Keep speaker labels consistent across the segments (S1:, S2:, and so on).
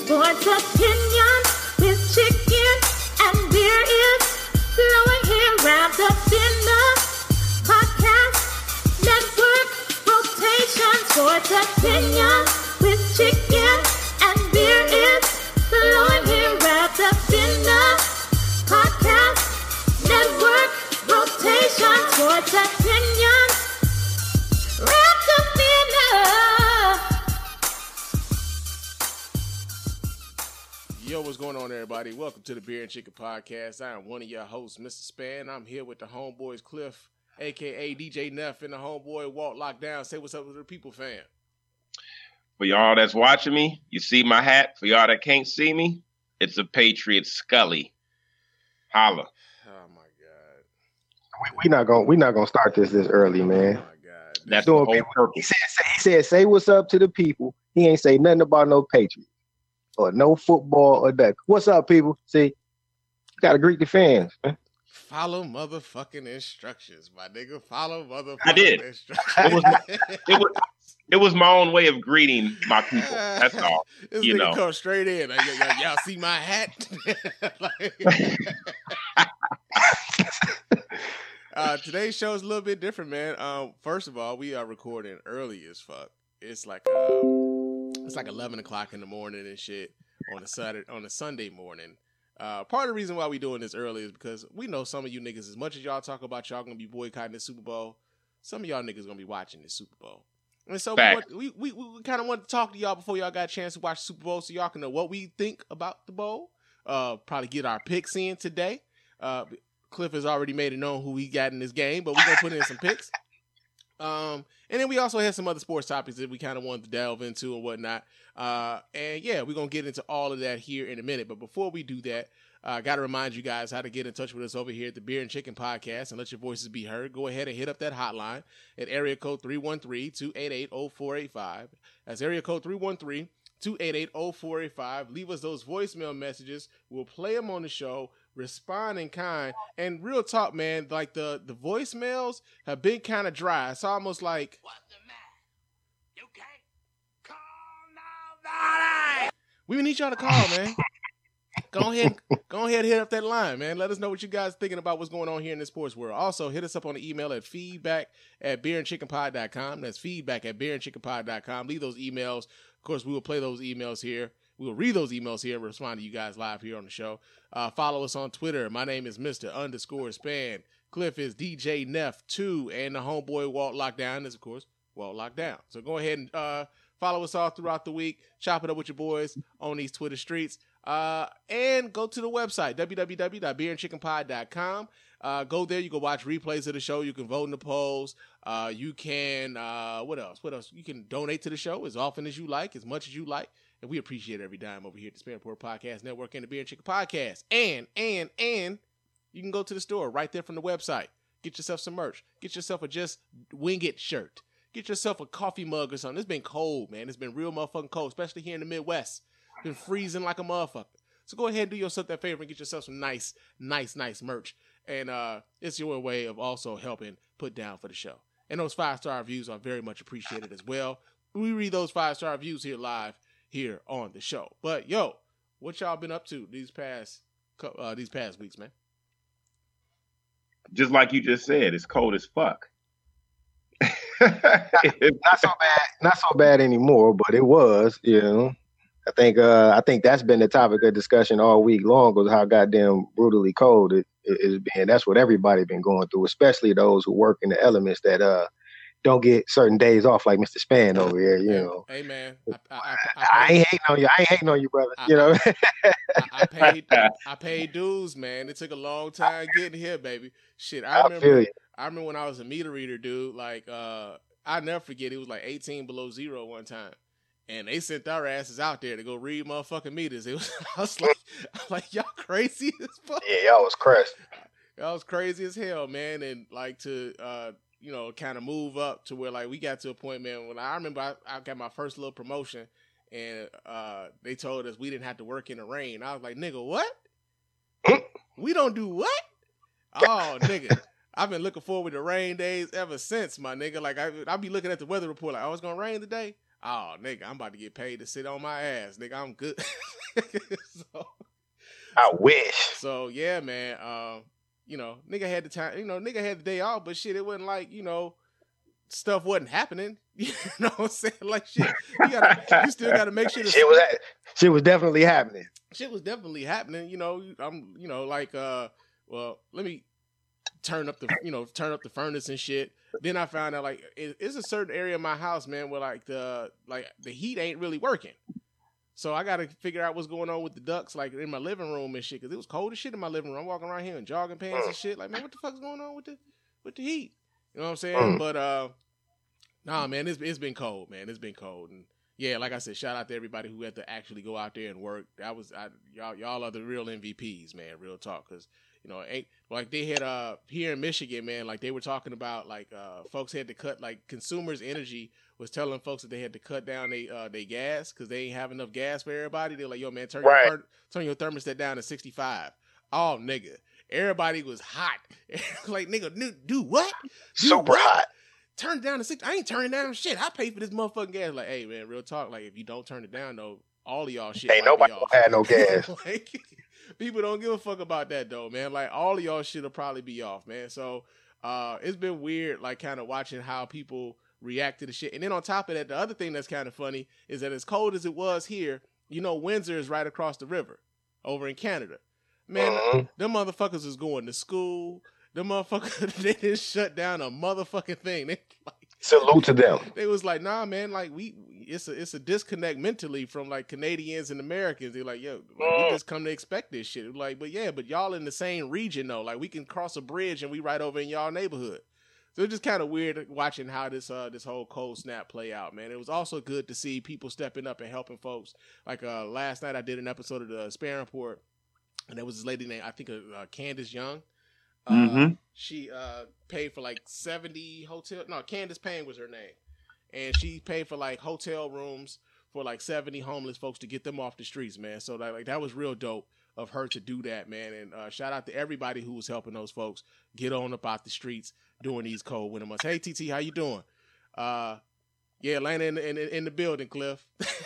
S1: Sports opinion with chicken and beer is flowing here, wrapped up in the podcast network rotation. Sports opinion with chicken and beer is flowing here, wrapped up in the podcast network rotation. Sports opinion wrapped up in the.
S2: Yo, what's going on, everybody? Welcome to the Beer and Chicken Podcast. I am one of your hosts, Mr. Span. I'm here with the homeboys, Cliff, a.k.a. DJ Neff, and the homeboy, Walt Lockdown. Say what's up with the people, fam.
S3: For y'all that's watching me, you see my hat. For y'all that can't see me, it's a Patriot Scully. Holla.
S2: Oh, my
S4: God. We're not gonna start this early, man.
S2: Oh, my God.
S3: That's the whole purpose.
S4: He said, say what's up to the people. He ain't say nothing about no Patriots or no football or that. What's up, people? See, gotta greet the fans, man.
S2: Follow motherfucking instructions, my nigga. Follow motherfucking
S3: I did.
S2: instructions.
S3: It was my own way of greeting my people. That's all.
S2: This
S3: You
S2: nigga
S3: know.
S2: come straight in. Like, y'all see my hat? Today's show is a little bit different, man. First of all, we are recording early as fuck. It's like 11 o'clock in the morning and shit on a Sunday morning. Part of the reason why we doing this early is because we know some of you niggas, as much as y'all talk about y'all gonna be boycotting the Super Bowl, some of y'all niggas gonna be watching the Super Bowl. And so we kind of want to talk to y'all before y'all got a chance to watch the Super Bowl so y'all can know what we think about the bowl. Probably get our picks in today. Cliff has already made it known who he got in this game, but we're going to put in some picks. And then we also had some other sports topics that we kind of wanted to delve into and whatnot. And yeah, we're going to get into all of that here in a minute. But before we do that, I got to remind you guys how to get in touch with us over here at the Beer and Chicken Podcast and let your voices be heard. Go ahead and hit up that hotline at area code 313-288-0485. That's area code 313-288-0485. Leave us those voicemail messages. We'll play them on the show, respond in kind. And real talk, man, like the voicemails have been kind of dry. It's almost like, what the man? You can't call nobody. We need y'all to call, man. Go ahead and hit up that line, man. Let us know what you guys thinking about what's going on here in the sports world. Also, hit us up on the email at feedback@beerandchickenpod.com. That's feedback@beerandchickenpod.com. Leave those emails. Of course, we will play those emails here. We will read those emails here and respond to you guys live here on the show. Follow us on Twitter. My name is Mr._Span. Cliff is DJ Neff2. And the homeboy Walt Lockdown is, of course, Walt Lockdown. So go ahead and follow us all throughout the week. Chop it up with your boys on these Twitter streets. And go to the website, www.beerandchickenpod.com. Go there. You can watch replays of the show. You can vote in the polls. You can, what else? You can donate to the show as often as you like, as much as you like. And we appreciate every dime over here at the Spanport Podcast Network and the Beer and Chicken Podcast. And you can go to the store right there from the website. Get yourself some merch. Get yourself a Just Wing It shirt. Get yourself a coffee mug or something. It's been cold, man. It's been real motherfucking cold, especially here in the Midwest. It's been freezing like a motherfucker. So go ahead and do yourself that favor and get yourself some nice merch. And it's your way of also helping put down for the show. And those 5-star reviews are very much appreciated as well. We read those 5-star reviews here live here on the show. But yo, what y'all been up to these past weeks, man?
S3: Just like you just said, it's cold as fuck.
S4: Not so bad anymore, but it was, you know. I think that's been the topic of discussion all week long, was how goddamn brutally cold it is being. That's what everybody been going through, especially those who work in the elements that don't get certain days off, like Mr. Span over here, you know.
S2: Hey man,
S4: I ain't hating on you, brother. You know.
S2: I paid dues, man. It took a long time getting here, baby. Shit, I remember when I was a meter reader, dude. Like, I'll never forget. It was like 18 below zero one time. And they sent our asses out there to go read motherfucking meters. I was like, y'all crazy as fuck.
S4: Yeah, y'all was crazy.
S2: Y'all was crazy as hell, man. And like to, kind of move up to where like we got to a point, man. When I remember I got my first little promotion, and they told us we didn't have to work in the rain. I was like, nigga, what? We don't do what? Oh, nigga. I've been looking forward to rain days ever since, my nigga. Like I'll be looking at the weather report like, oh, it's gonna rain today. Oh, nigga, I'm about to get paid to sit on my ass. Nigga, I'm good. so,
S4: I wish.
S2: So yeah, man. Nigga had the time. Nigga had the day off, but shit, it wasn't like stuff wasn't happening. You know what I'm saying? Like shit, you still gotta make sure
S4: shit was definitely happening.
S2: Shit was definitely happening. Well, let me turn up the furnace and shit. Then I found out like it's a certain area of my house, man, where like the heat ain't really working. So I got to figure out what's going on with the ducts, like in my living room and shit, because it was cold as shit in my living room. I'm walking around here in jogging pants and shit. Like, man, what the fuck's going on with the heat? You know what I'm saying? But nah, man, it's been cold, man. It's been cold, and yeah, like I said, shout out to everybody who had to actually go out there and work. Y'all are the real MVPs, man. Real talk, because ain't like they had here in Michigan, man. Like they were talking about like folks had to cut, like Consumers Energy was telling folks that they had to cut down they gas because they ain't have enough gas for everybody. They're like, yo, man, turn your thermostat down to 65. Oh, nigga, everybody was hot. Like, nigga, do what?
S4: Super hot.
S2: Turn it down to 60. I ain't turning down shit. I pay for this motherfucking gas. Like, hey, man, real talk. Like, if you don't turn it down, though, all of y'all shit
S4: ain't nobody had no gas.
S2: Like, people don't give a fuck about that, though, man. Like, all of y'all shit will probably be off, man. So, it's been weird, like, kind of watching how people react to the shit. And then on top of that, the other thing that's kind of funny is that as cold as it was here, Windsor is right across the river over in Canada. Man, them motherfuckers is going to school. Them motherfuckers, they didn't shut down a motherfucking thing. They
S4: salute to them.
S2: They was like, nah, man, like it's a disconnect mentally from like Canadians and Americans. They're like, yo, we just come to expect this shit. Like, but y'all in the same region though. Like we can cross a bridge and we right over in y'all neighborhood. So it's just kind of weird watching how this whole cold snap play out, man. It was also good to see people stepping up and helping folks. Like last night I did an episode of the Spare Report, and there was this lady named, I think, Candace Young. She paid for like 70 hotel. No, Candace Payne was her name, and she paid for like hotel rooms for like 70 homeless folks to get them off the streets, man. So that was real dope of her to do that, man. And shout out to everybody who was helping those folks get on up out the streets during these cold winter months. Hey, TT, how you doing? Yeah, Atlanta in the building, Cliff.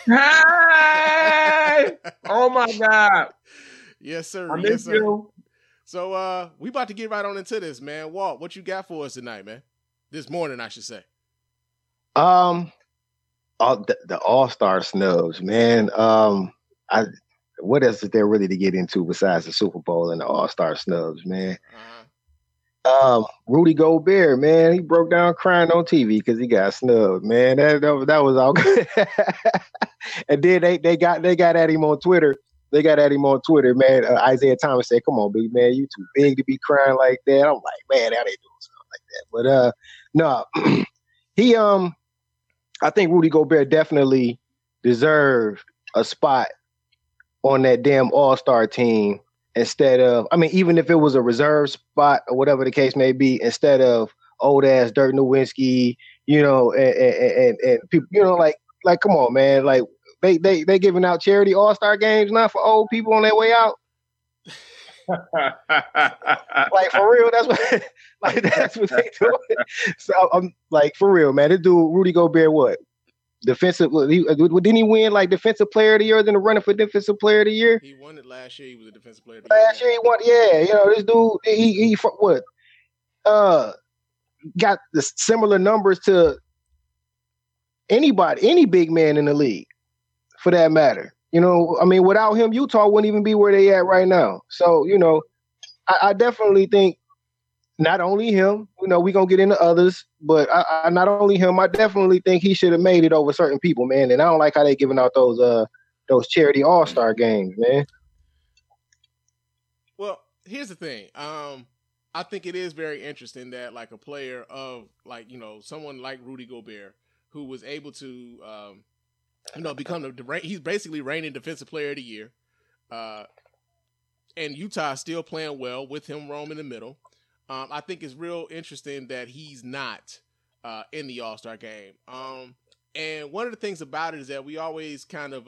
S3: Hey! Oh my God.
S2: Yes, sir.
S3: I miss you.
S2: So we about to get right on into this, man. Walt, what you got for us tonight, man? This morning, I should say.
S4: The All-Star snubs, man. What else is there really to get into besides the Super Bowl and the All-Star snubs, man? Rudy Gobert, man, he broke down crying on TV because he got snubbed, man. That was all good. And then they got at him on Twitter. They got at him on Twitter, man. Isaiah Thomas said, "Come on, big man, you too big to be crying like that." I'm like, man, how they doing something like that? But no, he I think Rudy Gobert definitely deserved a spot on that damn All-Star team instead of, I mean, even if it was a reserve spot or whatever the case may be, instead of old ass Dirk Nowitzki, and people, like come on, man, like they giving out charity All-Star games now for old people on their way out. Like for real, that's what they do. So I'm like, for real, man. This dude Rudy Gobert, what? Defensive? Didn't he win like Defensive Player of the Year? Then the running for Defensive Player of the Year.
S2: He won it last year. He was a Defensive Player of the Year.
S4: Last year he won. Yeah, this dude he what? Got the similar numbers to any big man in the league, for that matter. I mean, without him, Utah wouldn't even be where they at right now. So, I definitely think not only him, we're going to get into others, but I not only him, I definitely think he should have made it over certain people, man. And I don't like how they giving out those charity All-Star games, man.
S2: Well, here's the thing. I think it is very interesting that like a player of like, someone like Rudy Gobert who was able to, become he's basically reigning Defensive Player of the Year. And Utah is still playing well with him roaming the middle. I think it's real interesting that he's not in the All-Star game. And one of the things about it is that we always kind of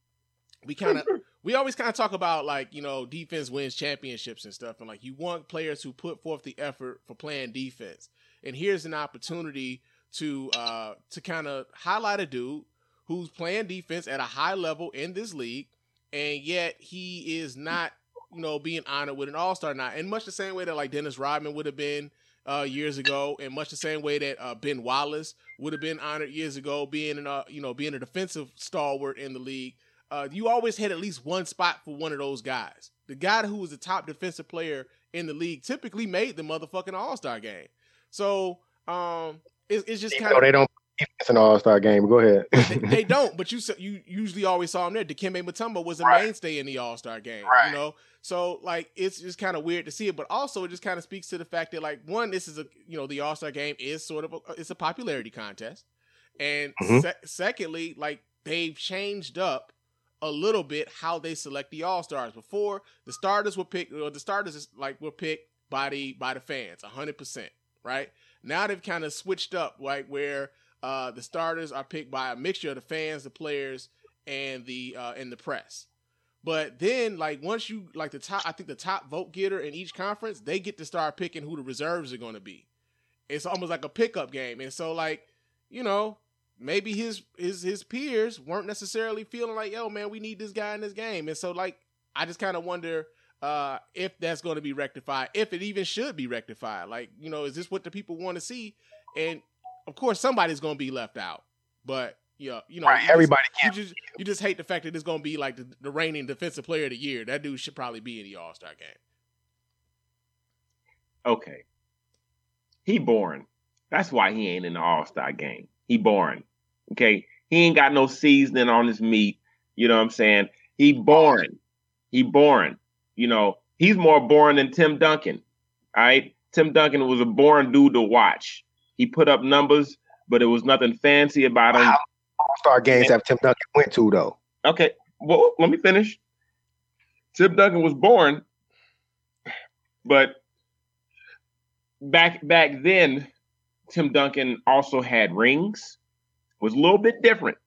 S2: talk about like, defense wins championships and stuff. And like you want players who put forth the effort for playing defense. And here's an opportunity to kind of highlight a dude who's playing defense at a high level in this league and yet he is not, being honored with an All-Star nod. In much the same way that like Dennis Rodman would have been years ago, and much the same way that Ben Wallace would have been honored years ago, being being a defensive stalwart in the league. You always had at least one spot for one of those guys. The guy who was the top defensive player in the league typically made the motherfucking All-Star game. So it's just kind of,
S4: they don't. It's an All-Star game. Go ahead.
S2: they don't, but you usually always saw him there. Dikembe Mutombo was a mainstay in the All-Star game, So like it's just kind of weird to see it, but also it just kind of speaks to the fact that like one, this is the All-Star game is sort of it's a popularity contest, and secondly, like they've changed up a little bit how they select the All-Stars. Before the starters were picked, or the starters were picked by the fans 100%, right? Now they've kind of switched up, like where the starters are picked by a mixture of the fans, the players, and the press. But then, like once you like the top vote getter in each conference, they get to start picking who the reserves are going to be. It's almost like a pickup game, and so like maybe his peers weren't necessarily feeling like, yo man, we need this guy in this game, and so like I just kind of wonder if that's going to be rectified, if it even should be rectified. Like is this what the people want to see? And of course, somebody's going to be left out, but
S4: everybody
S2: you just hate the fact that it's going to be like the reigning defensive player of the year. That dude should probably be in the All-Star game.
S3: Okay, he boring. That's why he ain't in the All-Star game. He boring. Okay, he ain't got no seasoning on his meat. You know what I'm saying? He boring. He boring. He's more boring than Tim Duncan. All right, Tim Duncan was a boring dude to watch. He put up numbers, but it was nothing fancy about him.
S4: All-Star games have Tim Duncan went to, though.
S3: Okay, well, let me finish. Tim Duncan was born, but back then, Tim Duncan also had rings. Was a little bit different.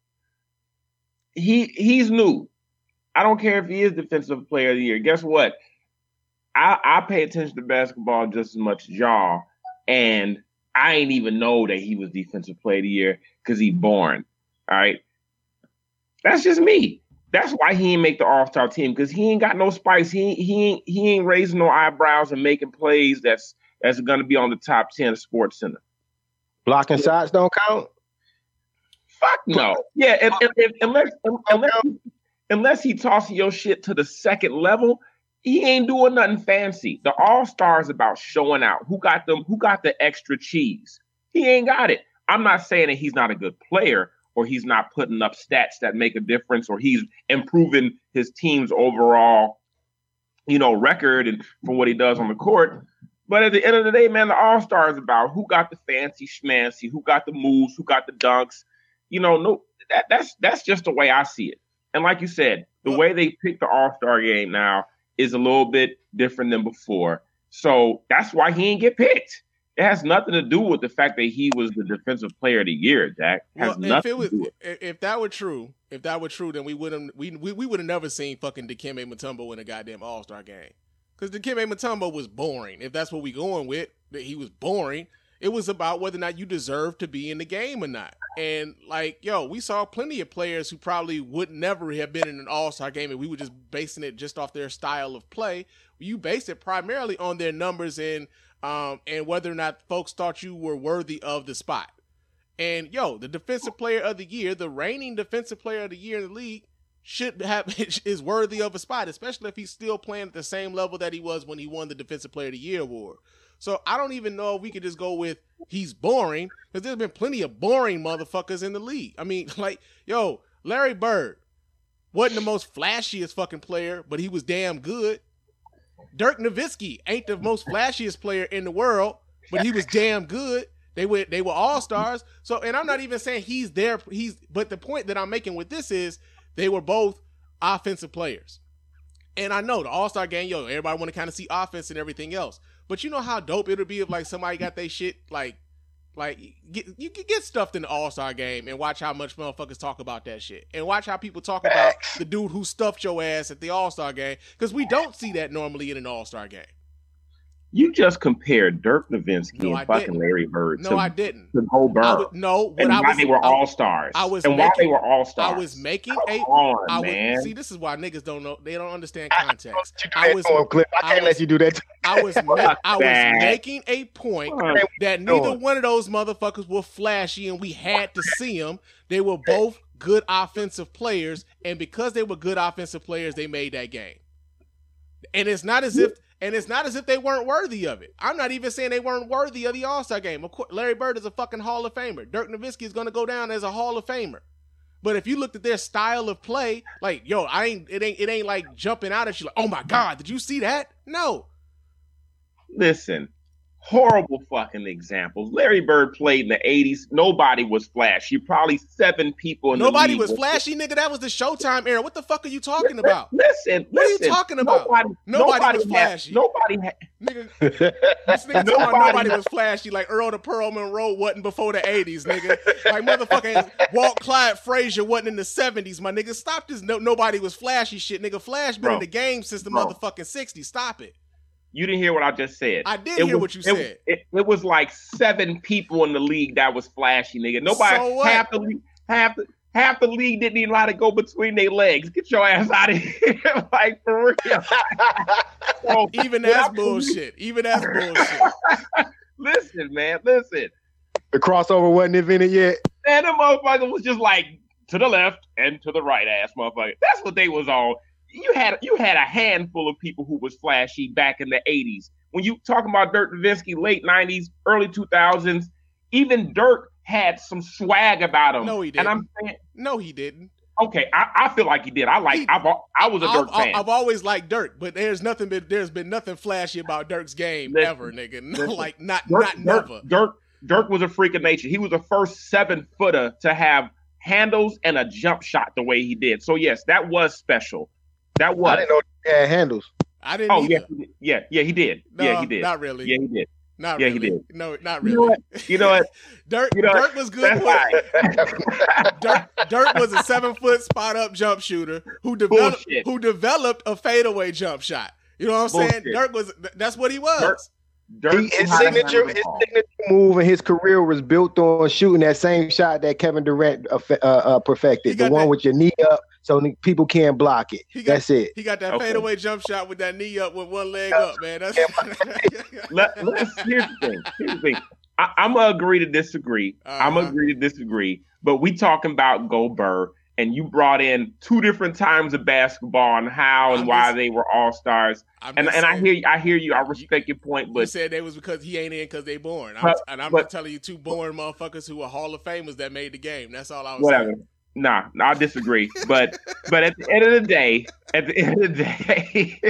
S3: He's new. I don't care if he is Defensive Player of the Year. Guess what? I pay attention to basketball just as much as y'all, and I ain't even know that he was Defensive Player of the Year because he born. All right. That's just me. That's why he ain't make the All-Star team, because he ain't got no spice. He ain't raising no eyebrows and making plays that's gonna be on the top 10 of Sports Center.
S4: Blocking shots don't count?
S3: Fuck no. Yeah, unless he tossing your shit to the second level, he ain't doing nothing fancy. The All-Star is about showing out. Who got the extra cheese? He ain't got it. I'm not saying that he's not a good player or he's not putting up stats that make a difference or he's improving his team's overall, record and from what he does on the court. But at the end of the day, man, the All-Star is about who got the fancy schmancy, who got the moves, who got the dunks. That's just the way I see it. And like you said, the way they pick the All-Star game now is a little bit different than before. So that's why he didn't get picked. It has nothing to do with the fact that he was the Defensive Player of the Year, Jack.
S2: If that were true, then we would have never seen fucking Dikembe Mutombo in a goddamn All-Star game. Because Dikembe Mutombo was boring. If that's what we going with, that he was boring. It was about whether or not you deserve to be in the game or not. And we saw plenty of players who probably would never have been in an All-Star game, and we were just basing it just off their style of play. You base it primarily on their numbers and whether or not folks thought you were worthy of the spot. And the Defensive Player of the Year, the reigning Defensive Player of the Year in the league, is worthy of a spot, especially if he's still playing at the same level that he was when he won the Defensive Player of the Year award. So I don't even know if we could just go with he's boring, because there's been plenty of boring motherfuckers in the league. I mean, Larry Bird wasn't the most flashiest fucking player, but he was damn good. Dirk Nowitzki ain't the most flashiest player in the world, but he was damn good. They were all-stars. So, and I'm not even saying he's there. But the point that I'm making with this is they were both offensive players. And I know the All-Star game, everybody want to kind of see offense and everything else. But you know how dope it'll be if somebody got their shit you can get stuffed in the All-Star game and watch how much motherfuckers talk about that shit. And watch how people talk about the dude who stuffed your ass at the All-Star game, because we don't see that normally in an All-Star game.
S3: You just compared Dirk Nowitzki
S2: No,
S3: and
S2: I
S3: fucking
S2: didn't.
S3: Larry Bird
S2: No, I didn't.
S3: to Go Bird. Why they were all stars. Why they were all stars.
S2: I was making
S3: Come on, man.
S2: See, this is why niggas don't know. They don't understand context.
S4: I can't let you do that.
S2: I was making a point that neither one of those motherfuckers were flashy, and we had to see them. They were both good offensive players, and because they were good offensive players, they made that game. And it's not as if they weren't worthy of it. I'm not even saying they weren't worthy of the All-Star game. Of course, Larry Bird is a fucking Hall of Famer. Dirk Nowitzki is going to go down as a Hall of Famer. But if you looked at their style of play, like, yo, it ain't like jumping out at you like, oh my God, did you see that? No.
S3: Listen, horrible fucking examples. Larry Bird played in the 80s. Nobody was flashy. Probably 7 people in the league.
S2: Nobody was flashy, nigga. That was the Showtime era. What the fuck are you talking about?
S3: Listen.
S2: What are you talking about? Nobody was flashy. Nigga, this nigga talking about nobody was flashy. Like Earl the Pearl Monroe wasn't before the 80s, nigga. Like motherfucking Walt Clyde Frazier wasn't in the 70s, my nigga. Stop this. Nobody was flashy shit, nigga. Flash been in the game since the motherfucking 60s. Stop it.
S3: You didn't hear what I just said.
S2: I did hear what you said.
S3: It was like 7 people in the league that was flashy, nigga. Nobody,
S2: so
S3: half the league didn't even know how to go between their legs. Get your ass out of here, like for real. So,
S2: Even that's bullshit.
S3: Listen, man, listen.
S4: The crossover wasn't invented yet.
S3: And the motherfucker was just like to the left and to the right, ass motherfucker. That's what they was on. You had a handful of people who was flashy back in the 80s. When you talking about Dirk Nowitzki, late 90s, early 2000s, even Dirk had some swag about him.
S2: No, he didn't.
S3: And I'm saying,
S2: no, he didn't.
S3: Okay, I feel like he did. I was a Dirk fan.
S2: I've always liked Dirk, but there's been nothing flashy about Dirk's game ever, nigga. Never.
S3: Dirk was a freak of nature. He was the first 7-footer to have handles and a jump shot the way he did. So yes, that was special. That was.
S4: I didn't know he had handles.
S2: I didn't. Oh
S3: either. yeah, he did.
S2: No,
S3: yeah, he did.
S2: Not really.
S3: Yeah, he did.
S2: Not
S3: yeah,
S2: really.
S3: he did.
S2: No, not really.
S3: You know what?
S2: Dirk was good. Dirk was a 7-foot spot up jump shooter who developed a fadeaway jump shot. You know what I'm saying? Dirk was. That's what he was.
S4: His signature move and his career was built on shooting that same shot that Kevin Durant perfected. The one with your knee up so people can't block it. That's it.
S2: He got that fadeaway jump shot with that knee up with one leg up, man. That's
S3: Here's the thing. I'm going to agree to disagree. I'm going to agree to disagree. But we talking about Gobert, and you brought in 2 different times of basketball and how and why they were all-stars. And I hear you. I respect your point. But
S2: you said they was because he ain't in because they born. I'm just telling you 2 born motherfuckers who are Hall of Famers that made the game. That's all I was saying.
S3: Nah, I disagree. But at the end of the day,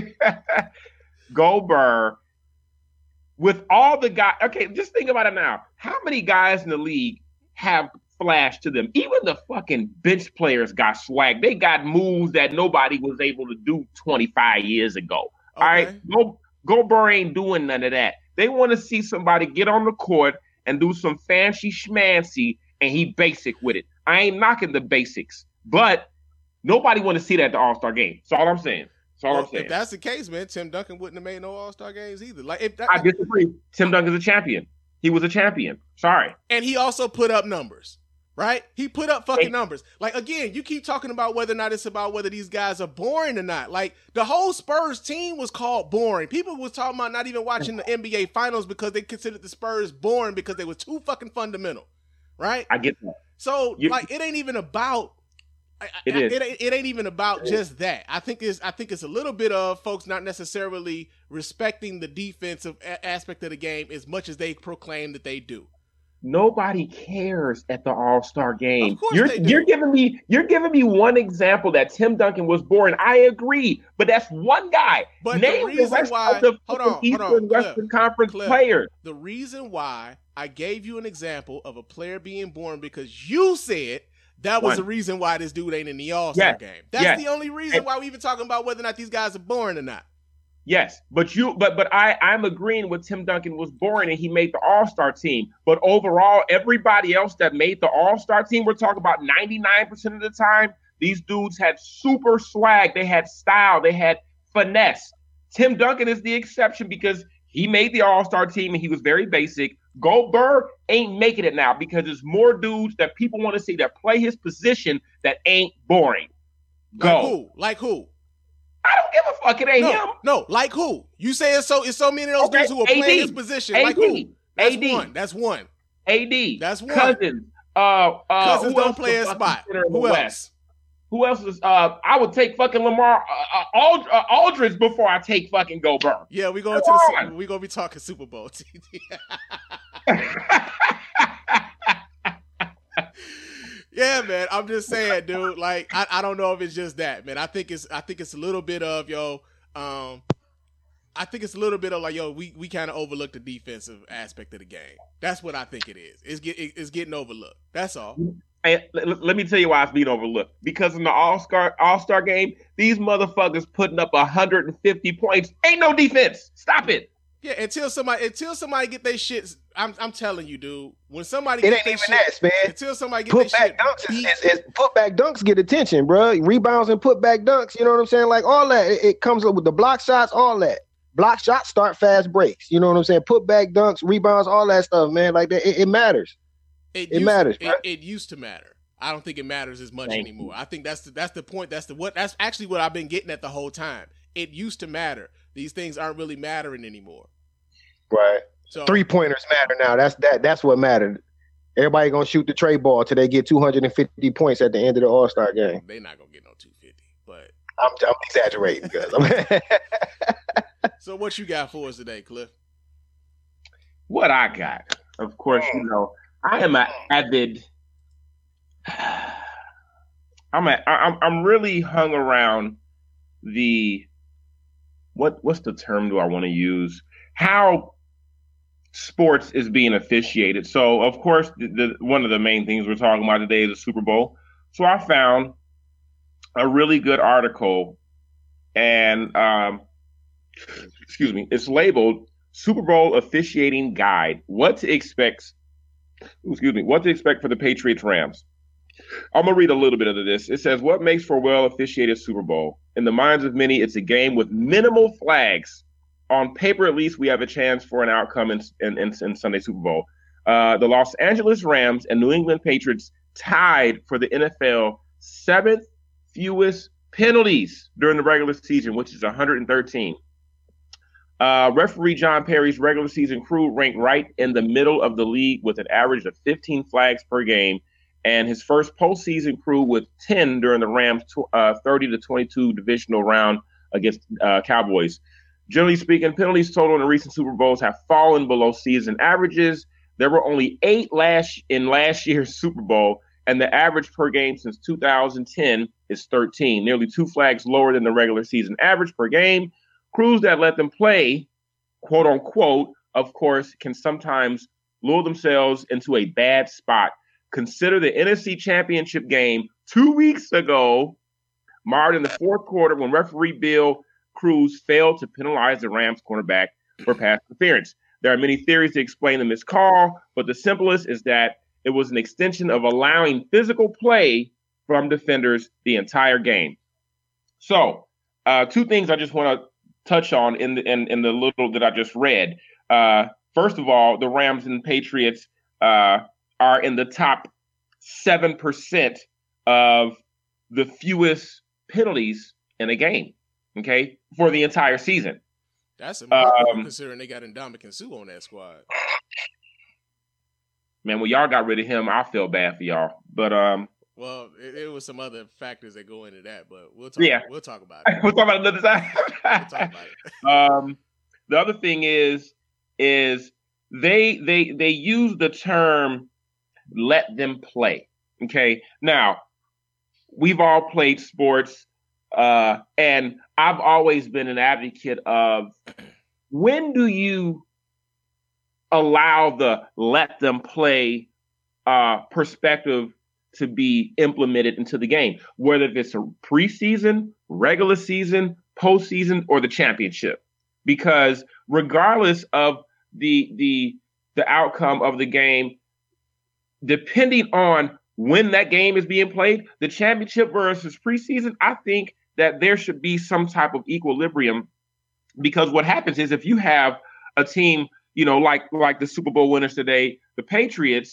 S3: Gobert, with all the guys, okay, just think about it now. How many guys in the league have flash to them? Even the fucking bench players got swag. They got moves that nobody was able to do 25 years ago. Okay. All right, Gobert ain't doing none of that. They want to see somebody get on the court and do some fancy schmancy, and he basic with it. I ain't knocking the basics, but nobody want to see that at the All-Star game. That's all I'm saying.
S2: If that's the case, man, Tim Duncan wouldn't have made no All-Star games either.
S3: I disagree. Tim Duncan's a champion. He was a champion. Sorry.
S2: And he also put up numbers, right? He put up fucking numbers. Like, again, you keep talking about whether or not it's about whether these guys are boring or not. Like, the whole Spurs team was called boring. People was talking about not even watching the NBA Finals because they considered the Spurs boring because they were too fucking fundamental, right?
S3: I get that.
S2: So, it ain't even about it ain't even about just that. I think it's a little bit of folks not necessarily respecting the defensive aspect of the game as much as they proclaim that they do.
S3: Nobody cares at the All-Star game.
S2: Of course they do.
S3: You're giving me one example that Tim Duncan was boring. I agree, but that's one guy.
S2: But name the reason why
S3: Western Conference players.
S2: The reason why I gave you an example of a player being boring because you said that was the reason why this dude ain't in the All-Star game. That's the only reason why we even talking about whether or not these guys are boring or not.
S3: Yes, but I'm agreeing with Tim Duncan was boring and he made the All-Star team. But overall, everybody else that made the All-Star team, we're talking about 99% of the time, these dudes had super swag. They had style. They had finesse. Tim Duncan is the exception because He made the All-Star team and he was very basic. Goldberg ain't making it now because there's more dudes that people want to see that play his position that ain't boring. Go.
S2: Like who?
S3: I don't give a fuck. It ain't him.
S2: No, like who? You say it's so many of those dudes who are playing his position.
S3: AD.
S2: Like who? That's
S3: AD.
S2: one.
S3: AD.
S2: That's one.
S3: Cousins.
S2: Cousins don't play a spot. Who else?
S3: Who else is? I would take fucking Lamar Aldridge before I take fucking Goldberg.
S2: Yeah, we gonna be talking Super Bowl. Yeah, man. I'm just saying, dude. Like, I don't know if it's just that, man. I think it's a little bit of we kind of overlooked the defensive aspect of the game. That's what I think it is. It's getting overlooked. That's all.
S3: And let me tell you why it's being overlooked. Because in the All-Star game, these motherfuckers putting up 150 points. Ain't no defense. Stop it.
S2: Yeah, until somebody get their shit. I'm telling you, dude. When somebody
S4: it ain't even that, man.
S2: Until somebody get their shit.
S4: Putback dunks get attention, bro. Rebounds and putback dunks. You know what I'm saying? Like all that. It comes up with the block shots, all that. Block shots start fast breaks. You know what I'm saying? Putback dunks, rebounds, all that stuff, man. Like that, it matters. It matters.
S2: It used to matter. I don't think it matters as much anymore. I think that's the point. That's actually what I've been getting at the whole time. It used to matter. These things aren't really mattering anymore.
S4: Right.
S2: So
S4: 3-pointers matter now. That's what mattered. Everybody gonna shoot the tray ball till they get 250 points at the end of the All-Star game.
S2: They're not gonna get no 250, but
S4: I'm exaggerating because
S2: So what you got for us today, Cliff?
S3: What I got, of course, I am an avid. I'm really hung around the what's the term do I want to use? How sports is being officiated. So, of course, the one of the main things we're talking about today is the Super Bowl. So I found a really good article, and it's labeled Super Bowl Officiating Guide: What to expect for the Patriots Rams. I'm going to read a little bit of this. It says, what makes for a well-officiated Super Bowl? In the minds of many, it's a game with minimal flags. On paper, at least, we have a chance for an outcome in Sunday Super Bowl. The Los Angeles Rams and New England Patriots tied for the NFL 7th fewest penalties during the regular season, which is 113. Referee John Perry's regular season crew ranked right in the middle of the league with an average of 15 flags per game, and his first postseason crew with 10 during the Rams' 30-22 divisional round against Cowboys. Generally speaking, penalties total in the recent Super Bowls have fallen below season averages. There were only 8 in last year's Super Bowl, and the average per game since 2010 is 13, nearly 2 flags lower than the regular season average per game. Crews that let them play, quote unquote, of course, can sometimes lure themselves into a bad spot. Consider the NFC Championship game 2 weeks ago, marred in the fourth quarter when referee Bill Cruz failed to penalize the Rams cornerback for pass interference. There are many theories to explain the missed call, but the simplest is that it was an extension of allowing physical play from defenders the entire game. So, 2 things I just want to touch on in the little that I just read. First of all, the Rams and Patriots are in the top 7% of the fewest penalties in a game, okay, for the entire season.
S2: That's amazing considering they got Ndamukong Suh on that squad.
S3: Man, when y'all got rid of him, I feel bad for y'all. But
S2: well, it was some other factors that go into that, but we'll talk about it.
S3: We'll talk about it another time.
S2: We'll talk about it.
S3: The other thing is they use the term "let them play." Okay, now we've all played sports, and I've always been an advocate of when do you allow the "let them play" perspective to be implemented into the game, whether it's a preseason, regular season, postseason, or the championship. Because regardless of the outcome of the game, depending on when that game is being played, the championship versus preseason, I think that there should be some type of equilibrium. Because what happens is if you have a team, like the Super Bowl winners today, the Patriots,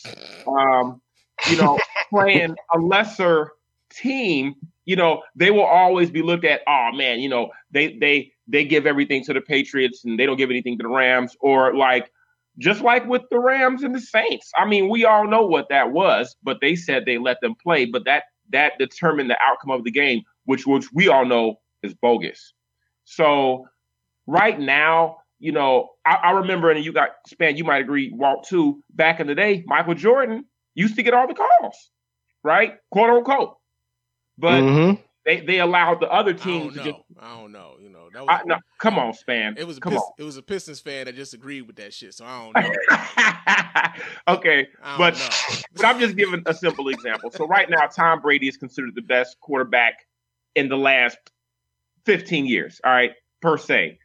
S3: playing a lesser team, they will always be looked at, oh man, they give everything to the Patriots and they don't give anything to the Rams, or just like with the Rams and the Saints. I mean, we all know what that was, but they said they let them play, but that determined the outcome of the game, which we all know is bogus. So right now, I remember, and you might agree, Walt, too, back in the day, Michael Jordan used to get all the calls, right? Quote unquote. But they allowed the other teams to just.
S2: I don't know. That was.
S3: No, come on, Span.
S2: It was a Pistons fan that just agreed with that shit. So I don't know.
S3: Okay, but I'm just giving a simple example. So right now, Tom Brady is considered the best quarterback in the last 15 years. All right, per se.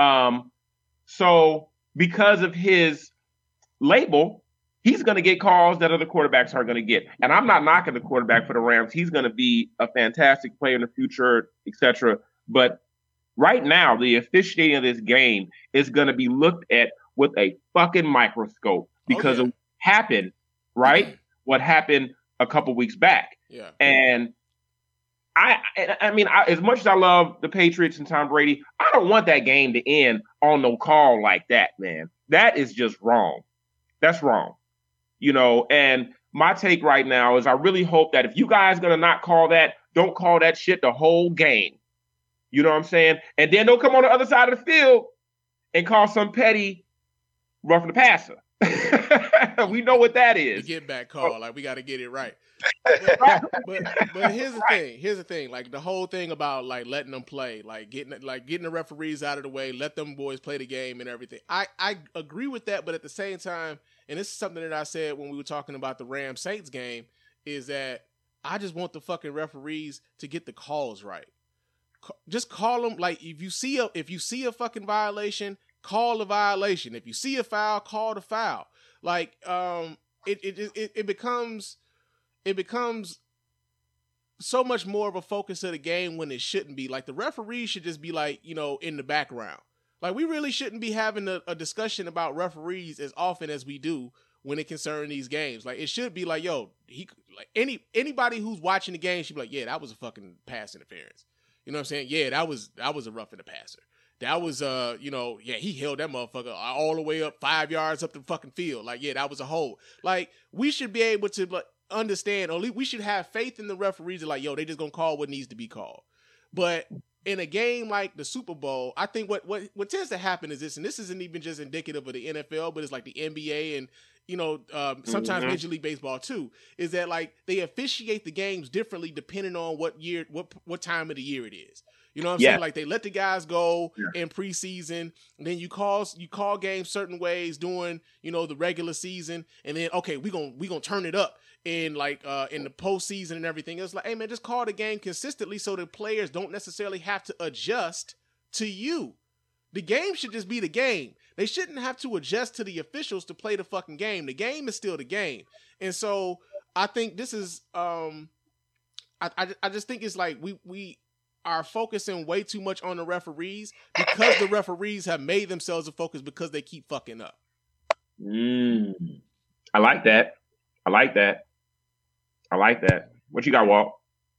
S3: So because of his label, he's going to get calls that other quarterbacks aren't going to get. And I'm not knocking the quarterback for the Rams. He's going to be a fantastic player in the future, etc. But right now, the officiating of this game is going to be looked at with a fucking microscope because of what happened, right? What happened a couple weeks back.
S2: Yeah.
S3: And I mean, as much as I love the Patriots and Tom Brady, I don't want that game to end on no call like that, man. That is just wrong. That's wrong. And my take right now is I really hope that if you guys going to not call that, don't call that shit the whole game. You know what I'm saying? And then don't come on the other side of the field and call some petty roughing the passer. We know what that is.
S2: The get back call. We got to get it right. But here's the thing. Like the whole thing about letting them play, getting the referees out of the way, let them boys play the game and everything. I agree with that, but at the same time, and this is something that I said when we were talking about the Rams Saints game, is that I just want the fucking referees to get the calls right. Just call them. If you see a fucking violation, call the violation. If you see a foul, call the foul. It becomes so much more of a focus of the game when it shouldn't be. The referees should just be in the background. We really shouldn't be having a discussion about referees as often as we do when it concerns these games. It should be anybody who's watching the game should be yeah, that was a fucking pass interference. You know what I'm saying? Yeah, that was a roughing the passer. That was he held that motherfucker all the way up 5 yards up the fucking field. That was a hold. We should be able to understand, or we should have faith in the referees. They just gonna call what needs to be called. But in a game like the Super Bowl, I think what tends to happen is this, and this isn't even just indicative of the NFL, but it's the NBA and sometimes Major League Baseball too, is that they officiate the games differently depending on what time of the year it is. You know what I'm saying? They let the guys go in preseason, and then you call games certain ways during the regular season, and then we gonna turn it up in in the postseason and everything. It's hey man, just call the game consistently so the players don't necessarily have to adjust to you. The game should just be the game. They shouldn't have to adjust to the officials to play the fucking game. The game is still the game. And so I think this is I just think it's we are focusing way too much on the referees because the referees have made themselves a focus because they keep fucking up.
S3: I like that. What you got, Walt?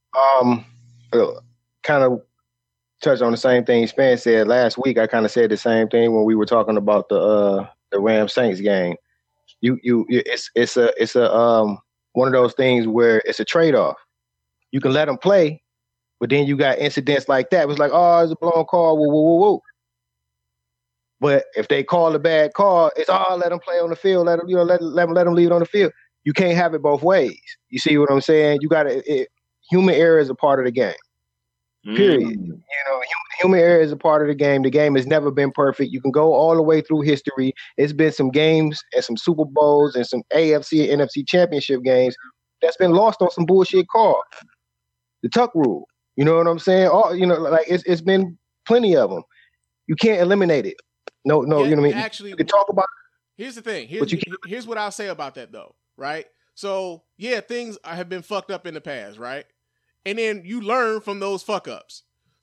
S4: Kind of touch on the same thing Span said last week. I kind of said the same thing when we were talking about the Rams Saints game. It's a one of those things where it's a trade-off. You can let them play, but then you got incidents like that. It was it's a blown call, woo. But if they call a bad call, it's let them play on the field. Let them leave it on the field. You can't have it both ways. You see what I'm saying? You got to. Human error is a part of the game. Period. Human error is a part of the game. The game has never been perfect. You can go all the way through history. It's been some games and some Super Bowls and some AFC and NFC championship games that's been lost on some bullshit call. The tuck rule. You know what I'm saying? It's been plenty of them. You can't eliminate it. No, you know what I mean?
S2: Actually,
S4: you can talk about it.
S2: Here's the thing. Here's what I'll say about that though, right? So things have been fucked up in the past, right? And then you learn from those fuck ups.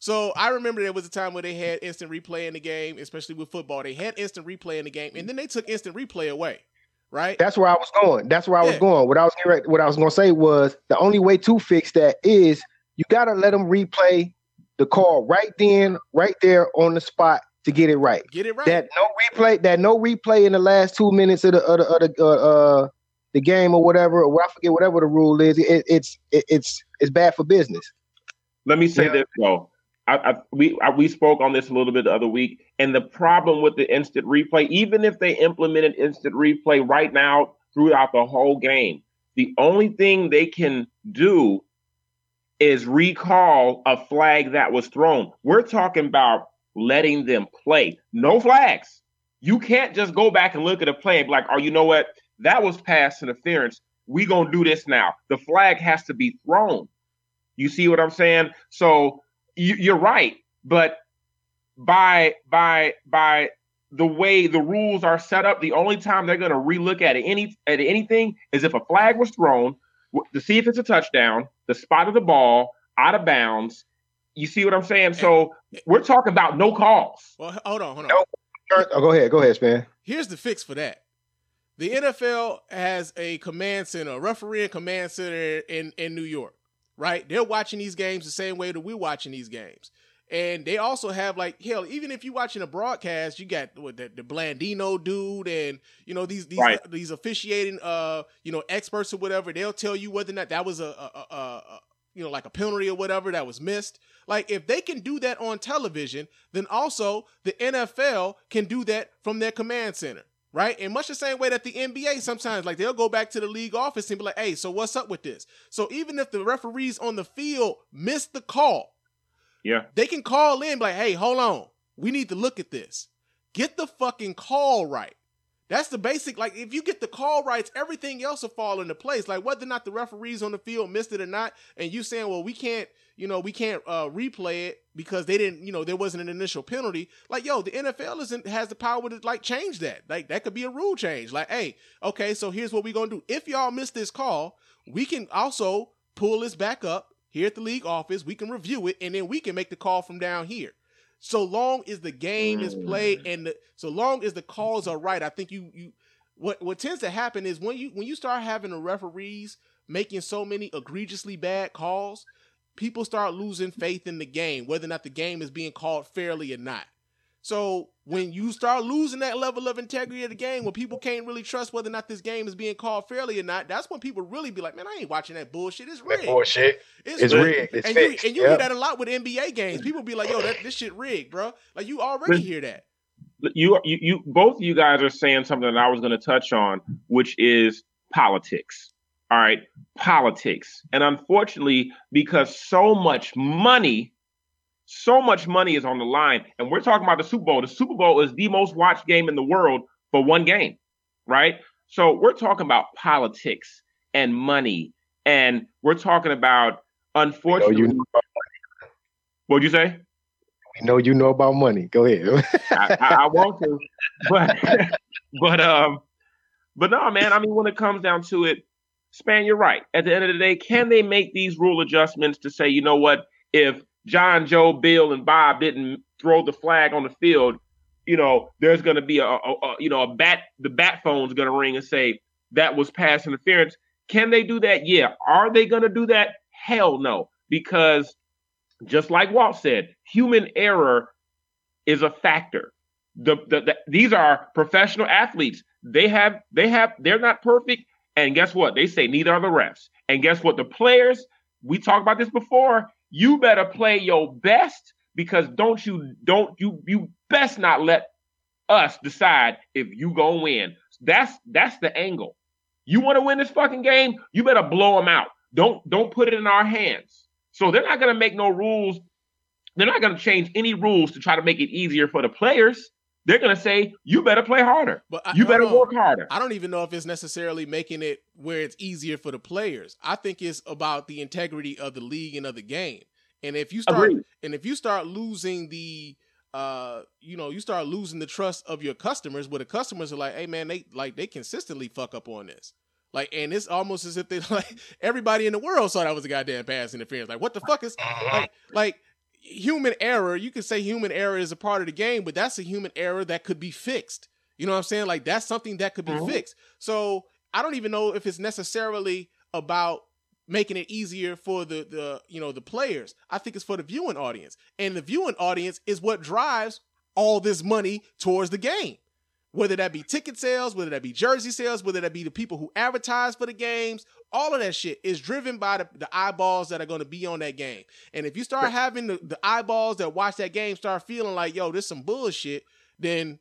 S2: So I remember there was a time where they had instant replay in the game, especially with football. They had instant replay in the game, and then they took instant replay away, right?
S4: That's where I was going. What I was going to say was the only way to fix that is you got to let them replay the call right then, right there on the spot to get it right.
S2: Get it right.
S4: That no replay in the last 2 minutes of the game or whatever, or I forget whatever the rule is. It's bad for business.
S3: Let me say this though. We spoke on this a little bit the other week, and the problem with the instant replay, even if they implemented instant replay right now throughout the whole game, the only thing they can do is recall a flag that was thrown. We're talking about letting them play. No flags. You can't just go back and look at a play and be like, oh, you know what? That was pass interference. We gonna do this now. The flag has to be thrown. You see what I'm saying? So you're right, but by the way the rules are set up, the only time they're gonna relook at anything is if a flag was thrown to see if it's a touchdown, the spot of the ball, out of bounds. You see what I'm saying? So we're talking about no calls.
S2: Well, hold on.
S4: No. Oh, go ahead, Span.
S2: Here's the fix for that. The NFL has a command center, a referee and command center in New York, right? They're watching these games the same way that we're watching these games. And they also have, like, hell, even if you're watching a broadcast, you got the Blandino dude and, you know, these officiating, experts or whatever. They'll tell you whether or not that was like a penalty or whatever that was missed. Like, if they can do that on television, then also the NFL can do that from their command center, right? In much the same way that the NBA sometimes, like, they'll go back to the league office and be like, hey, so what's up with this? So even if the referees on the field miss the call, they can call in, like, hey, hold on. We need to look at this. Get the fucking call right. That's the basic, like, if you get the call rights, everything else will fall into place. Like, whether or not the referees on the field missed it or not, and you saying, well, we can't replay it because they didn't, there wasn't an initial penalty. Like, yo, the NFL has the power to, like, change that. Like, that could be a rule change. Like, hey, okay, so here's what we're going to do. If y'all miss this call, we can also pull this back up here at the league office. We can review it, and then we can make the call from down here. So long as the game is played and so long as the calls are right, I think what tends to happen is when you start having the referees making so many egregiously bad calls, people start losing faith in the game, whether or not the game is being called fairly or not. So when you start losing that level of integrity of the game, when people can't really trust whether or not this game is being called fairly or not, that's when people really be like, man, I ain't watching that bullshit. It's rigged.
S4: Bullshit. It's rigged. It's fixed.
S2: You hear that a lot with NBA games. People be like, yo, this shit rigged, bro. Like, you already hear that.
S3: You both of you guys are saying something that I was going to touch on, which is politics. All right, politics. And unfortunately, because so much money is on the line, and we're talking about the Super Bowl. The Super Bowl is the most watched game in the world for one game, right? So we're talking about politics and money, and we're talking about, unfortunately, what'd you say?
S4: We know you know about money. Go ahead.
S3: I want to, but no, man. I mean, when it comes down to it, Span, you're right. At the end of the day, can they make these rule adjustments to say, you know what, if John, Joe, Bill, and Bob didn't throw the flag on the field, there's going to be the bat phone's going to ring and say that was pass interference. Can they do that? Yeah. Are they going to do that? Hell no. Because just like Walt said, human error is a factor. These are professional athletes. They're not perfect. And guess what? They say neither are the refs. And guess what? The players, we talked about this before, you better play your best, because you best not let us decide if you gonna win. That's the angle. You want to win this fucking game, you better blow them out. Don't put it in our hands. So they're not gonna make no rules. They're not gonna change any rules to try to make it easier for the players. They're going to say, you better play harder. You better work harder.
S2: I don't even know if it's necessarily making it where it's easier for the players. I think it's about the integrity of the league and of the game. And if you start losing the you start losing the trust of your customers, where the customers are like, hey man, they consistently fuck up on this. Like, and it's almost as if they, like, everybody in the world saw that was a goddamn pass interference. Like, what the fuck is like human error, you could say human error is a part of the game, but that's a human error that could be fixed. You know what I'm saying? Like, that's something that could be fixed. So I don't even know if it's necessarily about making it easier for the players. I think it's for the viewing audience. And the viewing audience is what drives all this money towards the game. Whether that be ticket sales, whether that be jersey sales, whether that be the people who advertise for the games, all of that shit is driven by the eyeballs that are going to be on that game. And if you start having the eyeballs that watch that game start feeling like, yo, this some bullshit, then...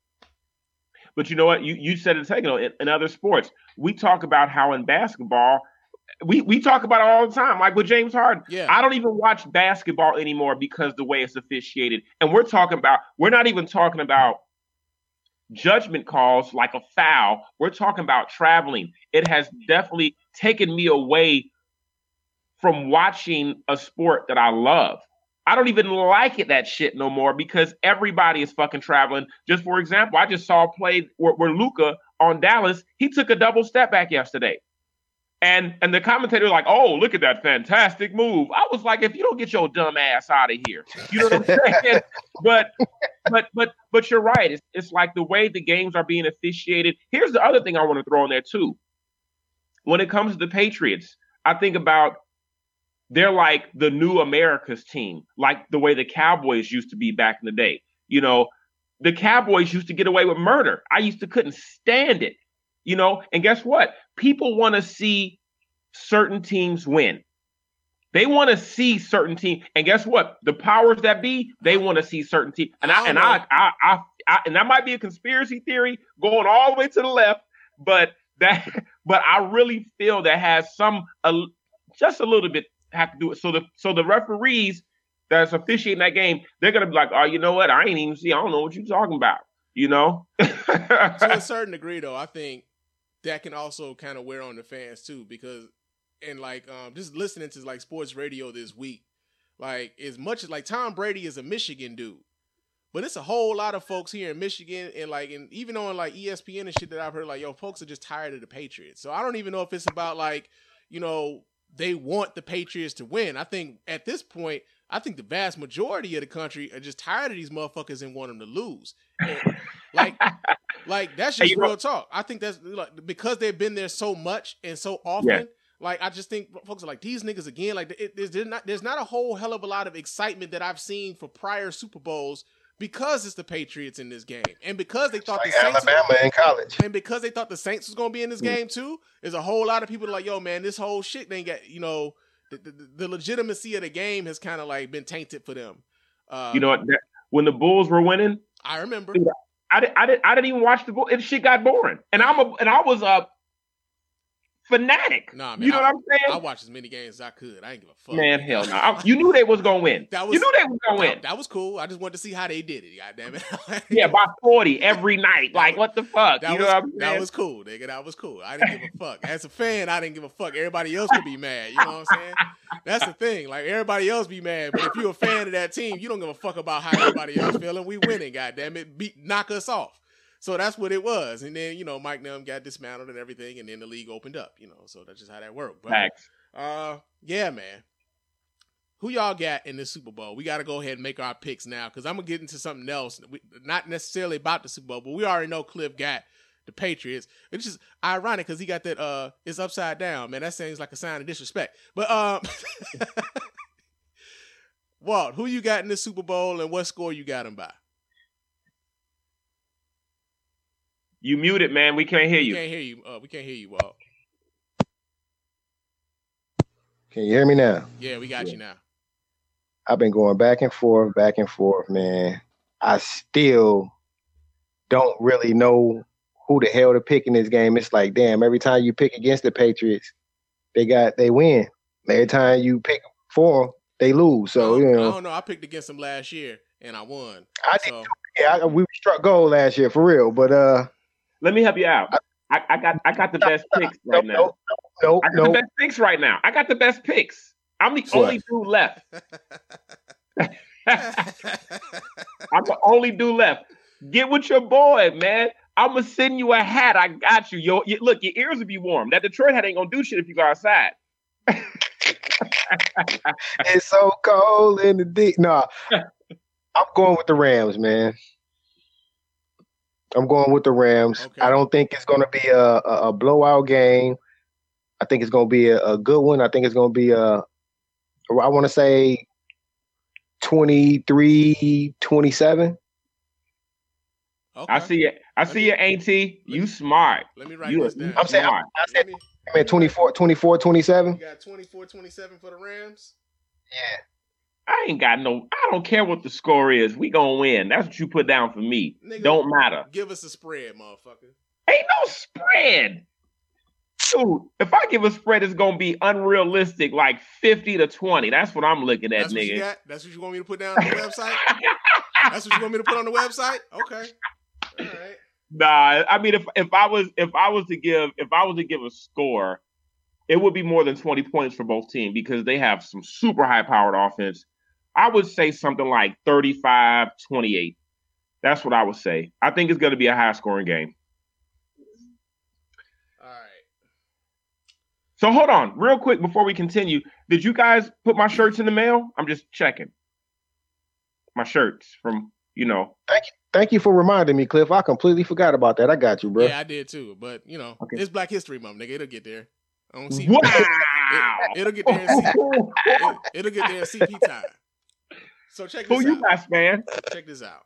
S3: But you know what? You said it a second ago. In other sports, we talk about how in basketball, we talk about it all the time, like with James Harden.
S2: Yeah.
S3: I don't even watch basketball anymore because the way it's officiated. And we're not even talking about judgment calls like a foul. We're talking about traveling. It has definitely taken me away from watching a sport that I love. I don't even like that shit no more because everybody is fucking traveling. Just for example, I just saw a play where Luka on Dallas, he took a double step back yesterday. And the commentator was like, oh, look at that fantastic move. I was like, if you don't get your dumb ass out of here, you know what I'm saying? But you're right. It's like the way the games are being officiated. Here's the other thing I want to throw in there too. When it comes to the Patriots, I think about they're like the new America's team, like the way the Cowboys used to be back in the day. You know, the Cowboys used to get away with murder. I couldn't stand it. You know, and guess what? People want to see certain teams win. They want to see certain teams, and guess what? The powers that be, they want to see certain teams. And that might be a conspiracy theory going all the way to the left, but I really feel that has just a little bit have to do it. So the referees that's officiating that game, they're gonna be like, oh, you know what? I ain't even see. I don't know what you're talking about. You know.
S2: To a certain degree, though, I think that can also kind of wear on the fans too, because just listening to like sports radio this week, like as much as like Tom Brady is a Michigan dude, but it's a whole lot of folks here in Michigan and even on like ESPN and shit that I've heard like, yo, folks are just tired of the Patriots. So I don't even know if it's about like, you know, they want the Patriots to win. I think at this point, the vast majority of the country are just tired of these motherfuckers and want them to lose. And, like that's just real talk. I think that's like, because they've been there so much and so often. Yeah. Like I just think folks are like, these niggas again. Like there's not a whole hell of a lot of excitement that I've seen for prior Super Bowls because it's the Patriots in this game, and because they thought the Saints
S4: Alabama in college,
S2: and because they thought the Saints was gonna be in this game too. There's a whole lot of people like, yo, man, this whole shit they ain't got, you know. The legitimacy of the game has kind of like been tainted for them.
S3: You know what? When the Bulls were winning,
S2: I remember.
S3: I didn't even watch the Bulls. It shit got boring, and I was a fanatic.
S2: Nah, man,
S3: you know what I'm saying?
S2: I watched as many games as I could. I ain't give a fuck.
S3: Man, hell no. You knew they was gonna win. You knew they was gonna win.
S2: That was cool. I just wanted to see how they did it. God damn it.
S3: Yeah, by 40 every night. Like, what the fuck?
S2: That was cool, nigga. That was cool. I didn't give a fuck. As a fan, I didn't give a fuck. Everybody else could be mad. You know what I'm saying? That's the thing. Like, everybody else be mad, but if you're a fan of that team, you don't give a fuck about how everybody else feeling. We winning. God damn it. Knock us off. So that's what it was. And then, you know, Mike Nunn got dismantled and everything, and then the league opened up, you know. So that's just how that worked. But, yeah, man. Who y'all got in the Super Bowl? We got to go ahead and make our picks now, because I'm going to get into something else. Not necessarily about the Super Bowl, but we already know Cliff got the Patriots. It's just ironic because he got that, it's upside down, man. That seems like a sign of disrespect. But, Walt, who you got in the Super Bowl and what score you got him by?
S3: You muted, man. We can't hear you.
S2: We can't hear you. We can't hear you, Walt.
S4: Can you hear me now?
S2: Yeah, we got you now.
S4: I've been going back and forth, man. I still don't really know who the hell to pick in this game. It's like, damn, every time you pick against the Patriots, they win. Every time you pick for them, they lose. So, you know.
S2: I don't know. I picked against them last year, and I won.
S4: I did. Yeah, we struck gold last year, for real. But
S3: let me help you out. I got the best picks right now. I got the best picks right now. I got the best picks. I'm the only dude left. I'm the only dude left. Get with your boy, man. I'm gonna send you a hat. I got you. Look, your ears will be warm. That Detroit hat ain't gonna do shit if you go outside.
S4: It's so cold in the deep. No, I'm going with the Rams, man. I'm going with the Rams.
S2: Okay.
S4: I don't think it's going to be a blowout game. I think it's going to be a good one. I think it's going to be I want to say 23-27.
S2: Okay.
S3: I see it. I see you, Auntie. You smart.
S2: Let me write
S3: You
S2: this down.
S4: I'm saying,
S3: smart.
S4: I said, 24-27.
S2: You got 24-27 for the Rams?
S4: Yeah.
S3: I ain't got no. I don't care what the score is. We gonna win. That's what you put down for me.
S2: Nigga,
S3: Don't matter.
S2: Give us a spread, motherfucker.
S3: Ain't no spread. Dude, if I give a spread, it's gonna be unrealistic, like 50-20. That's what I'm looking at,
S2: That's what you
S3: nigga.
S2: got? That's what you want me to put down on the website? That's what you want me to put on the website? Okay. All right.
S3: Nah, I mean, if I was to give a score, it would be more than 20 points for both teams because they have some super high powered offense. I would say something like 35-28. That's what I would say. I think it's going to be a high scoring game.
S2: All right.
S3: So hold on, real quick before we continue. Did you guys put my shirts in the mail? I'm just checking. My shirts from,
S4: Thank you for reminding me, Cliff. I completely forgot about that. I got you, bro.
S2: Yeah, I did too. But,
S3: Okay.
S2: It's Black History Month, nigga. It'll get there. I don't see.
S3: Wow.
S2: It'll get there in CP. It'll get there in CP time. So check this
S3: Who you
S2: out.
S3: guys, man?
S2: Check this out.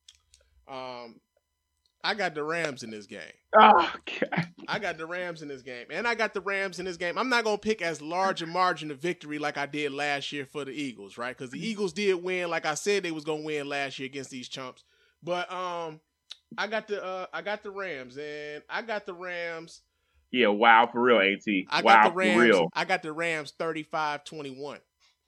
S2: I got the Rams in this game.
S3: Oh, God.
S2: I got the Rams in this game. And I got the Rams in this game. I'm not going to pick as large a margin of victory like I did last year for the Eagles, right? Because the Eagles did win. Like I said, they was going to win last year against these chumps. But I got the Rams, and I got the Rams.
S3: Yeah, wow, for real, AT.
S2: I got
S3: Wow,
S2: the
S3: for
S2: Rams.
S3: real.
S2: I got the Rams 35-21.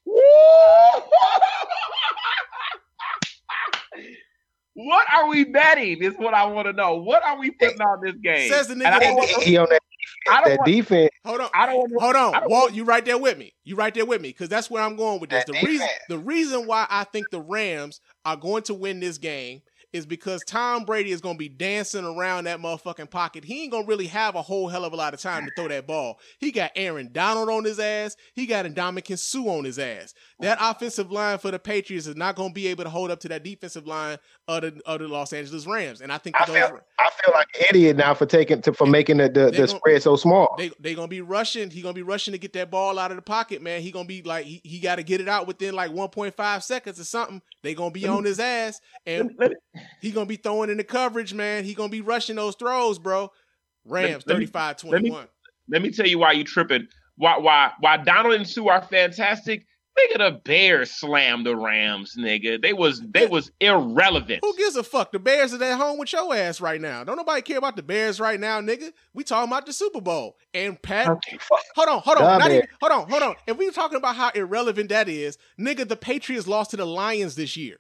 S3: What are we betting? Is what I want to know. What are we putting on this game?
S2: Says the nigga
S3: And I
S2: that
S3: don't want-
S4: He on that
S3: I don't
S4: that
S3: want-
S4: defense.
S2: Hold on.
S3: I don't want-
S2: Hold
S3: I
S2: on,
S3: don't
S2: Walt.
S3: want-
S2: You right there with me. Because that's where I'm going with this.
S4: That
S2: The reason why I think the Rams are going to win this game is because Tom Brady is going to be dancing around that motherfucking pocket. He ain't going to really have a whole hell of a lot of time to throw that ball. He got Aaron Donald on his ass. He got Ndamukong Suh on his ass. That offensive line for the Patriots is not going to be able to hold up to that defensive line of the Los Angeles Rams. And I think
S4: I feel like an idiot now for making the spread so small.
S2: They gonna be rushing. He gonna be rushing to get that ball out of the pocket, man. He gonna be like he got to get it out within like 1.5 seconds or something. They gonna be on his ass, and he gonna be throwing in the coverage, man. He gonna be rushing those throws, bro. Rams 35-21.
S3: Let me tell you why you tripping. Why Donald and Sue are fantastic. Nigga, the Bears slammed the Rams, nigga. They was irrelevant.
S2: Who gives a fuck? The Bears are at home with your ass right now. Don't nobody care about the Bears right now, nigga. We talking about the Super Bowl. And Pat, hold on. Hold on. If we talking about how irrelevant that is, nigga, the Patriots lost to the Lions this year.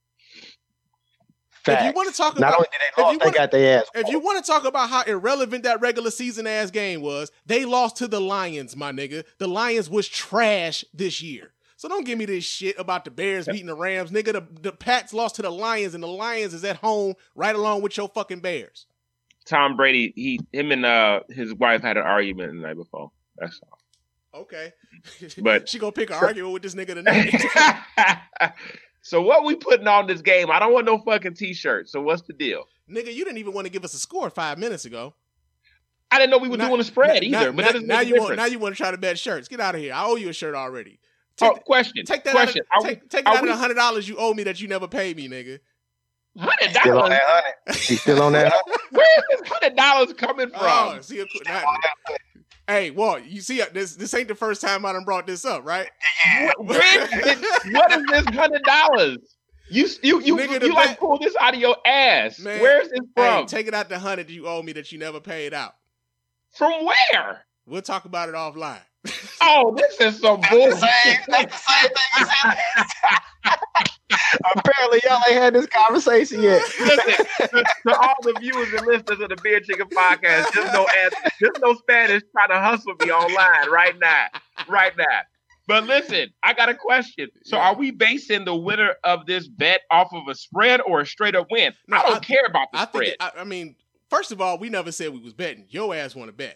S4: Facts.
S2: If you want to talk
S4: Not
S2: about,
S4: only did they lost, they got their ass.
S2: if you want to talk about how irrelevant that regular season ass game was, they lost to the Lions, my nigga. The Lions was trash this year. So don't give me this shit about the Bears beating the Rams, nigga. The Pats lost to the Lions, and the Lions is at home right along with your fucking Bears.
S3: Tom Brady, him and his wife had an argument the night before. That's all.
S2: Okay,
S3: But
S2: she gonna pick an argument with this nigga tonight.
S3: So what we putting on this game? I don't want no fucking t-shirt. So what's the deal?
S2: Nigga, you didn't even want to give us a score 5 minutes ago.
S3: I didn't know we were doing a spread either. But that doesn't
S2: now
S3: make a
S2: you want
S3: difference.
S2: now you want to try to bet shirts. Get out of here. I owe you a shirt already.
S3: Question.
S2: Take that
S3: Question.
S2: out of, take that out of the $100 you owe me that you never paid me, nigga.
S4: Still on
S3: $100.
S4: that 100. He's still on that 100.
S3: Where is this $100 coming from?
S2: Oh, see, hey, Walt, you see, this ain't the first time I done brought this up, right?
S3: What is this $100? You
S2: Nigga, the
S3: like
S2: bet-
S3: pull this out of your ass.
S2: Man,
S3: Where's this
S2: Hey,
S3: from?
S2: take it out the 100 you owe me that you never paid out.
S3: From where?
S2: We'll talk about it offline.
S3: Oh, this is some bullshit.
S4: That's the same thing you said. Apparently, y'all ain't had this conversation yet.
S3: Listen, to all the viewers and listeners of the Beer Chicken Podcast, just no Spanish trying to hustle me online right now. But listen, I got a question. So are we basing the winner of this bet off of a spread or a straight up win?
S2: No,
S3: I don't care about the
S2: I
S3: spread.
S2: think, I mean, first of all, we never said we was betting. Your ass want to bet.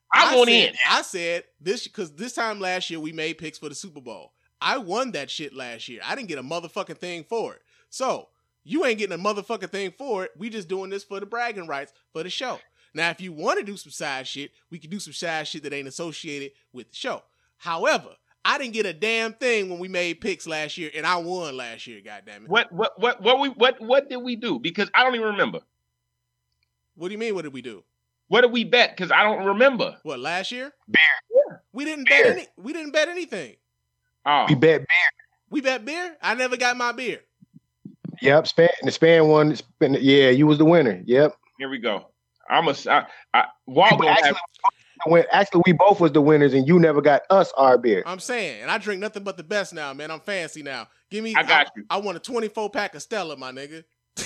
S3: I want in.
S2: I said this because this time last year we made picks for the Super Bowl. I won that shit last year. I didn't get a motherfucking thing for it. So you ain't getting a motherfucking thing for it. We just doing this for the bragging rights for the show. Now, if you want to do some side shit, we can do some side shit that ain't associated with the show. However, I didn't get a damn thing when we made picks last year, and I won last year. Goddamn it!
S3: What did we do? Because I don't even remember.
S2: What do you mean? What did we do?
S3: What did we bet? Because I don't remember.
S2: What, last year?
S4: Beer.
S3: Yeah.
S2: We didn't bet anything.
S3: Oh.
S4: We bet beer.
S2: We bet beer. I never got my beer.
S4: Yep, the span one. Yeah, you was the winner. Yep.
S3: Here we go.
S4: Actually, we both was the winners, and you never got us our beer.
S2: I'm saying, and I drink nothing but the best now, man. I'm fancy now. Give me.
S3: I got you.
S2: I want a 24 pack of Stella, my nigga.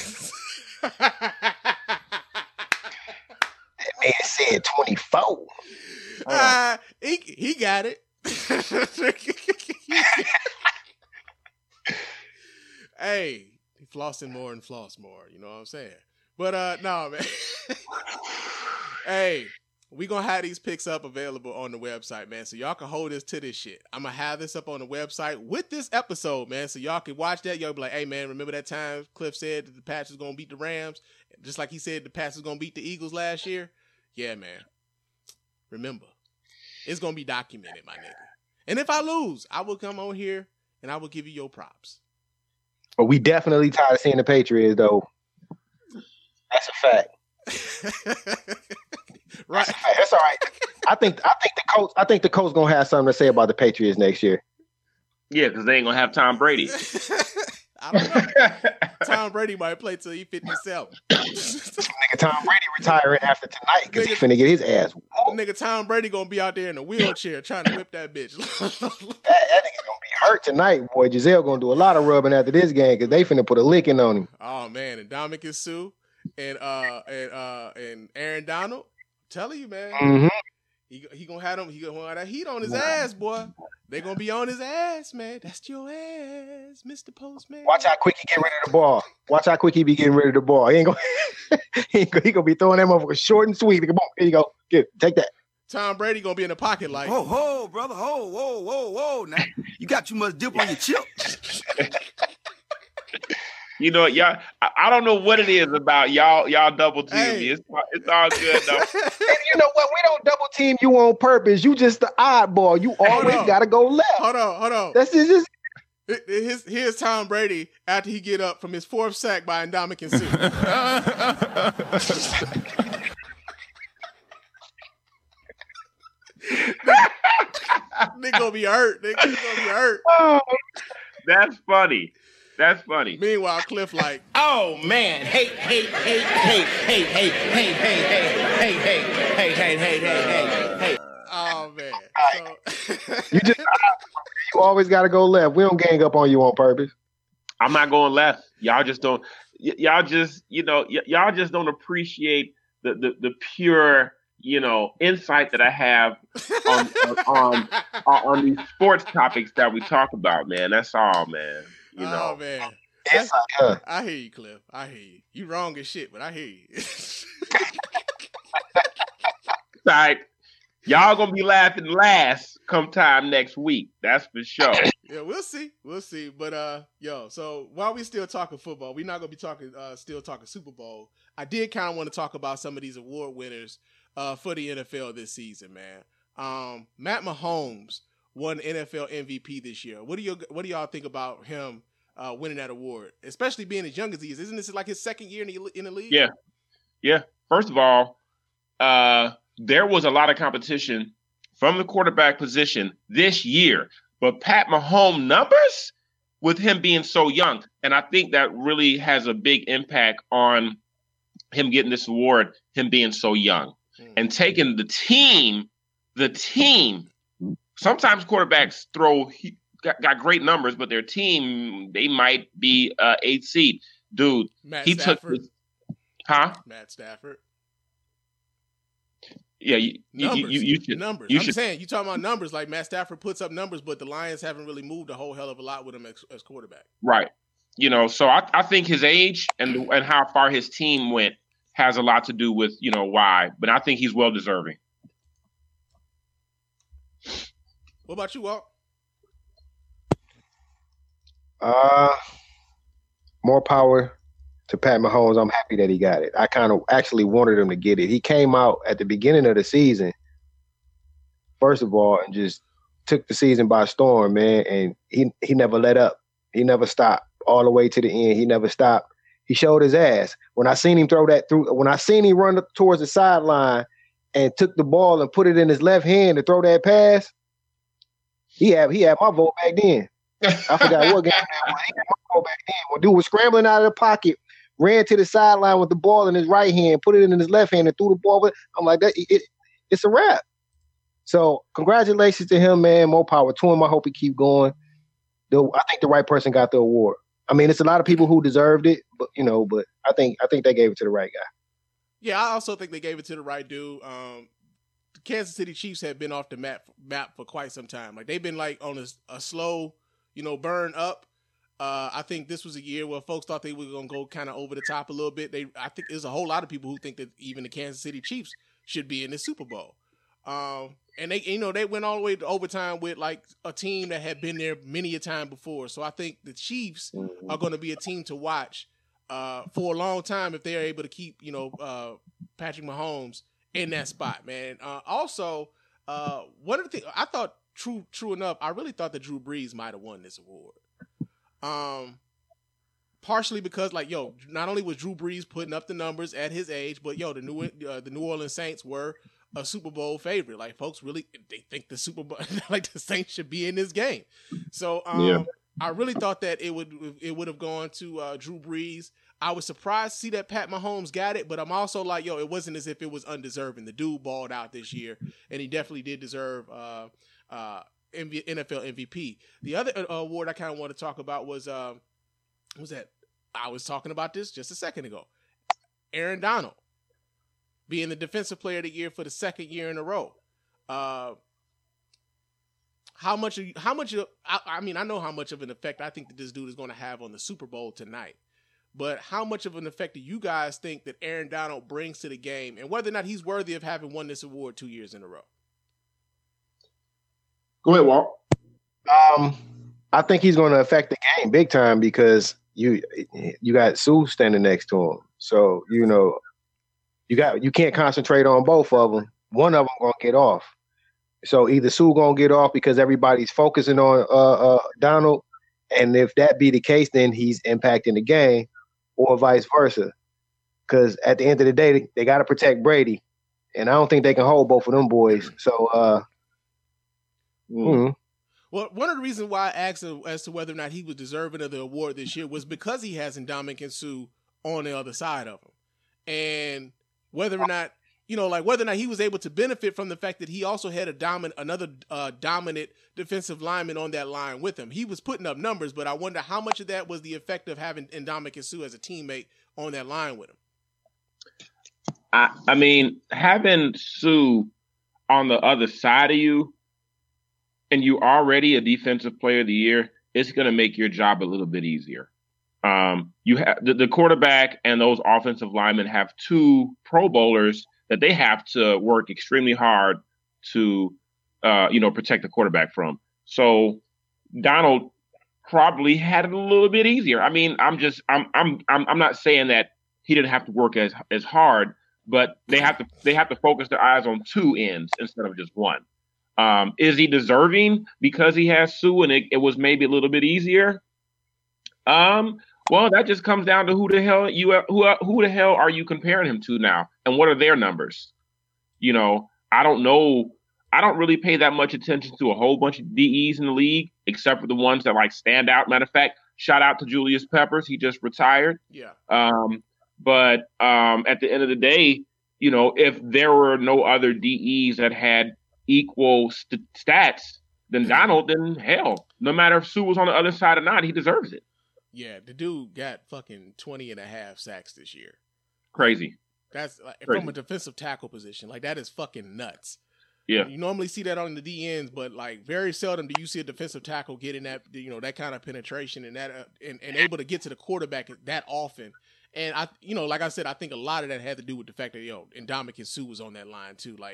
S4: That man said 24.
S2: He got it. Hey, flossing more and floss more. You know what I'm saying? But no, man. Hey, we gonna have these picks up available on the website, man. So y'all can hold us to this shit. I'm gonna have this up on the website with this episode, man. So y'all can watch that. Y'all be like, hey, man, remember that time Cliff said that the Pats was gonna beat the Rams, just like he said the Pats was gonna beat the Eagles last year? Yeah, man. Remember, it's gonna be documented, my nigga. And if I lose, I will come on here and I will give you your props.
S4: But we definitely tired of seeing the Patriots, though. That's a fact.
S2: Right.
S4: That's all right. I think the coach gonna have something to say about the Patriots next year.
S3: Yeah, because they ain't gonna have Tom Brady.
S2: I don't know. Tom Brady might play till he 57.
S4: Nigga, Tom Brady retiring after tonight because he's finna get his ass whooped.
S2: Nigga, Tom Brady gonna be out there in a wheelchair trying to whip that bitch.
S4: that nigga's gonna be hurt tonight, boy. Giselle gonna do a lot of rubbing after this game because they finna put a licking on him.
S2: Oh man, and Dominic Sue and Aaron Donald, I'm telling you, man.
S4: Mm-hmm.
S2: He gonna have them. He gonna have that heat on his ass, boy. They gonna be on his ass, man. That's your ass, Mr. Postman.
S4: Watch how quick he get rid of the ball. Watch how quick he be getting rid of the ball. He ain't gonna. he gonna be throwing that motherfucker short and sweet. Come on, here you go. Take that.
S2: Tom Brady gonna be in the pocket like.
S5: Ho, brother. Whoa. Now you got too much dip on your chip.
S3: You know, y'all. I don't know what it is about y'all. Y'all double team me. It's all good though.
S4: And you know what? We don't double team you on purpose. You just the oddball. You always gotta go left.
S2: Hold on.
S4: That's just.
S2: Here's Tom Brady after he get up from his fourth sack by Ndamukong Suh. Nigga gonna be hurt.
S3: Oh, that's funny.
S2: Meanwhile, Cliff like,
S5: Oh man, hey.
S2: oh man. So,
S4: You always gotta go left. We don't gang up on you on purpose.
S3: I'm not going left. Y'all just don't. Y'all just don't appreciate the pure insight that I have on these sports topics that we talk about, man. That's all, man.
S2: Oh man. I hear you, Cliff. I hear you. You wrong as shit, but I hear you.
S3: Right. Y'all gonna be laughing last come time next week. That's for sure.
S2: Yeah, we'll see. But so while we still talking football, we're not gonna be talking Super Bowl. I did kind of want to talk about some of these award winners for the NFL this season, man. Matt Mahomes won NFL MVP this year. What do y'all think about him winning that award, especially being as young as he is? Isn't this like his second year in the league?
S3: Yeah. First of all, there was a lot of competition from the quarterback position this year, but Pat Mahomes' numbers with him being so young, and I think that really has a big impact on him getting this award, him being so young and taking the team. Sometimes quarterbacks got great numbers, but their team, they might be 8th seed. Dude,
S2: Matt
S3: he
S2: Stafford.
S3: took this.
S2: Matt Stafford.
S3: Yeah,
S2: numbers.
S3: You
S2: I'm
S3: should.
S2: saying, you talking about numbers, like Matt Stafford puts up numbers, but the Lions haven't really moved a whole hell of a lot with him as quarterback.
S3: Right. So I think his age and how far his team went has a lot to do with, why. But I think he's well deserving.
S2: What about you, Walt?
S4: More power to Pat Mahomes. I'm happy that he got it. I kind of actually wanted him to get it. He came out at the beginning of the season, first of all, and just took the season by storm, man. And he never let up. He never stopped all the way to the end. He never stopped. He showed his ass. When I seen him throw that through, when I seen him run towards the sideline and took the ball and put it in his left hand to throw that pass, he had my vote back then. I forgot what game that was. He had my vote back then. When dude was scrambling out of the pocket, ran to the sideline with the ball in his right hand, put it in his left hand, and threw the ball with. I'm like, it's a wrap. So congratulations to him, man. More power to him. I hope he keep going. I think the right person got the award. I mean, it's a lot of people who deserved it, but I think they gave it to the right guy.
S2: Yeah, I also think they gave it to the right dude. The Kansas City Chiefs have been off the map for quite some time. Like, they've been like on a slow, burn up. I think this was a year where folks thought they were going to go kind of over the top a little bit. I think there's a whole lot of people who think that even the Kansas City Chiefs should be in the Super Bowl. And they went all the way to overtime with like a team that had been there many a time before. So I think the Chiefs are going to be a team to watch for a long time if they're able to keep Patrick Mahomes in that spot, man. Also, one of the things I thought, true enough, I really thought that Drew Brees might have won this award. Partially because not only was Drew Brees putting up the numbers at his age, but the New Orleans Saints were a Super Bowl favorite. Like, folks really, they think the Super Bowl, like the Saints should be in this game. So I really thought that it would have gone to Drew Brees. I was surprised to see that Pat Mahomes got it, but I'm also like, it wasn't as if it was undeserving. The dude balled out this year, and he definitely did deserve NFL MVP. The other award I kind of want to talk about was that I was talking about this just a second ago. Aaron Donald being the Defensive Player of the Year for the second year in a row. I know how much of an effect I think that this dude is going to have on the Super Bowl tonight. But how much of an effect do you guys think that Aaron Donald brings to the game, and whether or not he's worthy of having won this award 2 years in a row?
S3: Go ahead, Walt.
S4: I think he's going to affect the game big time because you got Sue standing next to him. So, you can't concentrate on both of them. One of them going to get off. So either Sue going to get off because everybody's focusing on Donald, and if that be the case, then he's impacting the game, or vice versa. Because at the end of the day, they got to protect Brady, and I don't think they can hold both of them boys. So,
S2: Well, one of the reasons why I asked as to whether or not he was deserving of the award this year was because he has Ndamukong Suh on the other side of him. And whether or not he was able to benefit from the fact that he also had another dominant defensive lineman on that line with him. He was putting up numbers, but I wonder how much of that was the effect of having Ndamukong Suh as a teammate on that line with him.
S3: I mean, having Sue on the other side of you, and you already a Defensive Player of the Year, it's going to make your job a little bit easier. You have the quarterback and those offensive linemen have two Pro Bowlers that they have to work extremely hard to, protect the quarterback from. So Donald probably had it a little bit easier. I mean, I'm not saying that he didn't have to work as hard, but they have to focus their eyes on two ends instead of just one. Is he deserving because he has Sue and it was maybe a little bit easier? Well, that just comes down to who the hell are you comparing him to now, and what are their numbers? I don't know. I don't really pay that much attention to a whole bunch of DEs in the league, except for the ones that stand out. Matter of fact, shout out to Julius Peppers. He just retired.
S2: Yeah.
S3: But at the end of the day, if there were no other DEs that had equal stats than Donald, then hell, no matter if Sue was on the other side or not, he deserves it.
S2: Yeah, the dude got fucking 20.5 sacks this year.
S3: Crazy.
S2: That's
S3: Crazy.
S2: From a defensive tackle position. That is fucking nuts.
S3: Yeah.
S2: You normally see that on the DNs, but very seldom do you see a defensive tackle getting that, that kind of penetration and that and able to get to the quarterback that often. And like I said, I think a lot of that had to do with the fact that Ndamukong Suh was on that line too.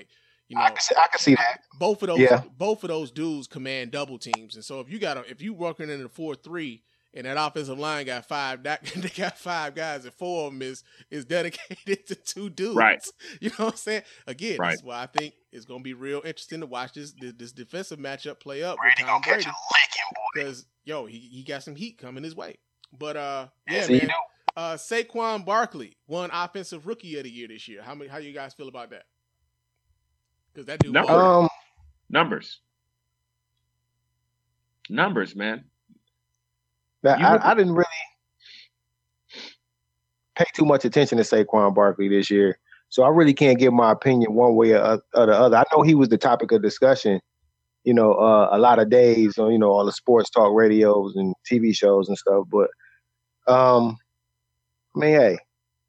S2: You know,
S4: I can see that.
S2: both of those dudes command double teams, and so if you working in a 4-3 and that offensive line got five, they got 5 guys, and 4 of them is dedicated to 2 dudes.
S3: Right.
S2: You know what I'm saying? Again,
S3: Right.
S2: That's why I think it's gonna be real interesting to watch this defensive matchup play up
S4: Brady
S2: with Tom
S4: gonna catch
S2: Brady,
S4: a licking, boy.
S2: because he got some heat coming his way. But yeah,
S4: Yes, he
S2: man.
S4: do.
S2: Saquon Barkley won Offensive Rookie of the Year this year. How you guys feel about that? Because that dude,
S3: No. Numbers, man.
S4: I didn't really pay too much attention to Saquon Barkley this year, so I really can't give my opinion one way or the other. I know he was the topic of discussion, a lot of days on, all the sports talk radios and TV shows and stuff. But, hey,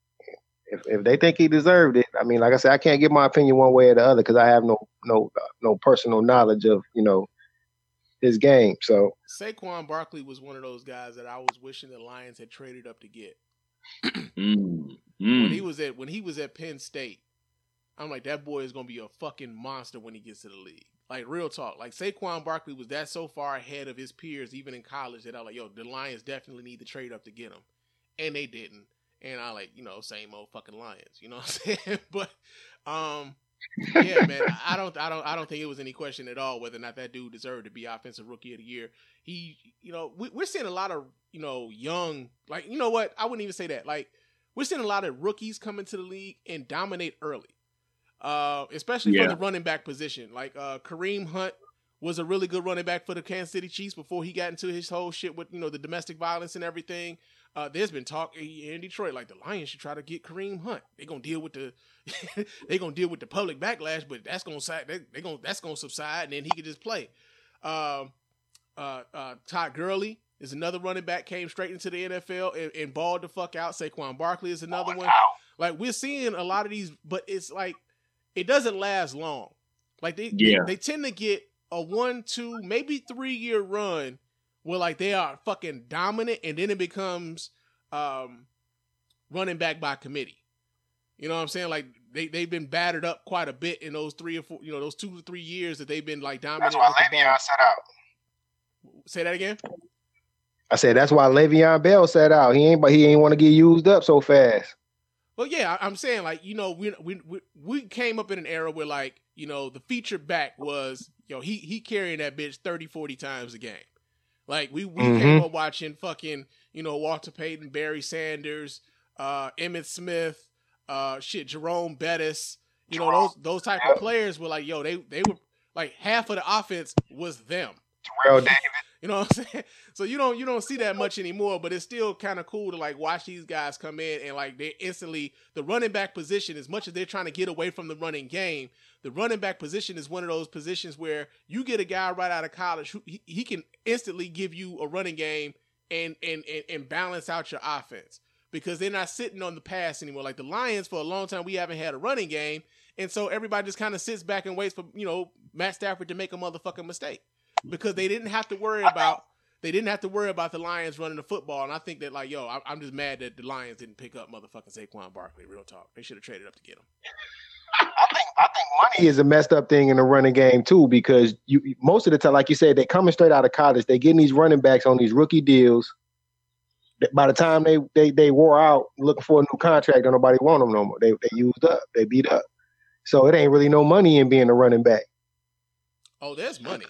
S4: if they think he deserved it, I mean, like I said, I can't give my opinion one way or the other because I have no personal knowledge of, his game. So
S2: Saquon Barkley was one of those guys that I was wishing the Lions had traded up to get. When he was at Penn State, I'm like, that boy is gonna be a fucking monster when he gets to the league. Like, real talk. Like, Saquon Barkley was that so far ahead of his peers, even in college, that I was like, the Lions definitely need to trade up to get him, and they didn't. And I like, same old fucking Lions. You know what I'm saying? But yeah, man, I don't think it was any question at all whether or not that dude deserved to be Offensive Rookie of the Year. He, we're seeing a lot of, young, like, you know what? I wouldn't even say that. Like, we're seeing a lot of rookies come into the league and dominate early, especially from the running back position. Like, Kareem Hunt was a really good running back for the Kansas City Chiefs before he got into his whole shit with, the domestic violence and everything. There's been talk in Detroit, like, the Lions should try to get Kareem Hunt. They're gonna deal with the public backlash, but that's gonna subside, and then he could just play. Todd Gurley is another running back, came straight into the NFL and balled the fuck out. Saquon Barkley is another one. Like, we're seeing a lot of these, but it's like it doesn't last long. Like they tend to get a 1, 2, maybe 3 year run where like they are fucking dominant, and then it becomes running back by committee. You know what I'm saying? Like they've been battered up quite a bit in those 3 or 4, those 2 to 3 years that they've been like dominant.
S4: That's why Le'Veon sat out.
S2: Say that again.
S4: I said that's why Le'Veon Bell sat out. He ain't want to get used up so fast.
S2: Well, yeah, I'm saying, like, we came up in an era where, like, the feature back was, he carrying that bitch 30, 40 times a game. Like, we came up watching fucking, Walter Payton, Barry Sanders, Emmitt Smith, Jerome Bettis, those type of players were like, they were like half of the offense was them.
S4: Terrell Davis.
S2: You know what I'm saying? So you don't see that much anymore, but it's still kind of cool to like watch these guys come in and like they instantly, the running back position, as much as they're trying to get away from the running game, the running back position is one of those positions where you get a guy right out of college who he can instantly give you a running game and balance out your offense, because they're not sitting on the pass anymore. Like the Lions, for a long time, we haven't had a running game, and so everybody just kind of sits back and waits for Matt Stafford to make a motherfucking mistake, because they didn't have to worry about the Lions running the football. And I think that like, I'm just mad that the Lions didn't pick up motherfucking Saquon Barkley. Real talk, they should have traded up to get him.
S4: I think money is a messed up thing in the running game too, because most of the time, like you said, they coming straight out of college. They getting these running backs on these rookie deals. By the time they wore out looking for a new contract, don't nobody want them no more. They used up, they beat up. So it ain't really no money in being a running back.
S2: Oh, there's money.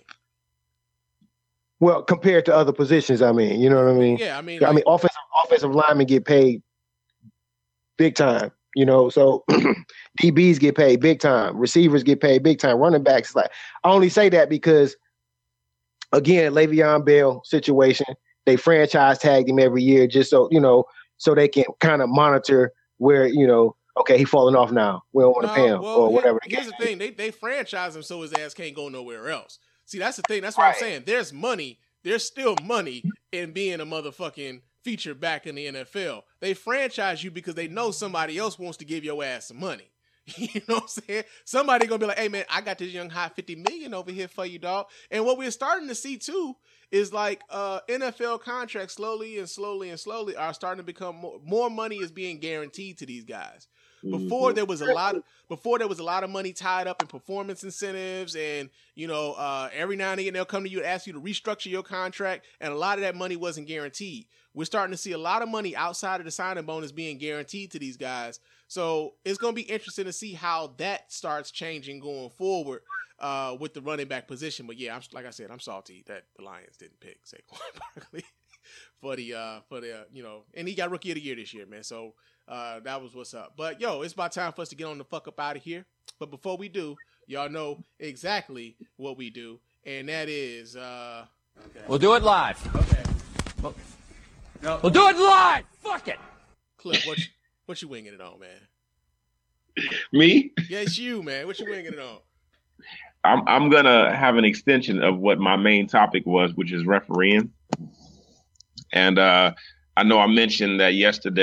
S4: Well, compared to other positions, I mean, you know what I mean?
S2: Yeah, I mean,
S4: offensive linemen get paid big time, so DBs get paid big time, receivers get paid big time, running backs. Like, I only say that because, again, Le'Veon Bell situation, they franchise tagged him every year just so, so they can kind of monitor where, okay, he's falling off now. We don't want to pay him or whatever.
S2: Here's the thing. They franchise him so his ass can't go nowhere else. See, that's the thing. That's what I'm saying. There's money. There's still money in being a motherfucking feature back in the NFL. They franchise you because they know somebody else wants to give your ass some money. You know what I'm saying? Somebody gonna be like, hey man, I got this young high 50 million over here for you, dog. And what we're starting to see too is like NFL contracts slowly are starting to become more money is being guaranteed to these guys. Before there was a lot of money tied up in performance incentives, and every now and again they'll come to you and ask you to restructure your contract, and a lot of that money wasn't guaranteed. We're starting to see a lot of money outside of the signing bonus being guaranteed to these guys. So it's going to be interesting to see how that starts changing going forward with the running back position. But yeah, like I said, I'm salty that the Lions didn't pick Saquon Barkley for the and he got Rookie of the Year this year, man. So that was what's up. But yo, it's about time for us to get on the fuck up out of here. But before we do, y'all know exactly what we do, and that is okay.
S6: We'll do it live.
S2: Okay.
S6: We'll do it live. Fuck it.
S2: Cliff, what you winging it on, man?
S3: Me?
S2: Yeah, it's you, man. What you winging it on?
S3: I'm gonna have an extension of what my main topic was, which is refereeing. And I know I mentioned that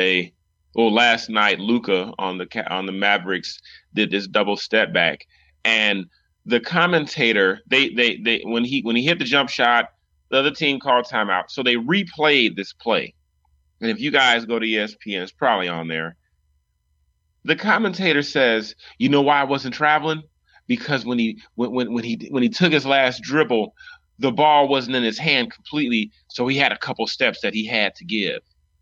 S3: last night, Luka on the Mavericks did this double step back, and the commentator they when he hit the jump shot, the other team called timeout, so they replayed this play. And if you guys go to ESPN, it's probably on there. The commentator says, "You know why I wasn't traveling? Because when he took his last dribble, the ball wasn't in his hand completely, so he had a couple steps that he had to give."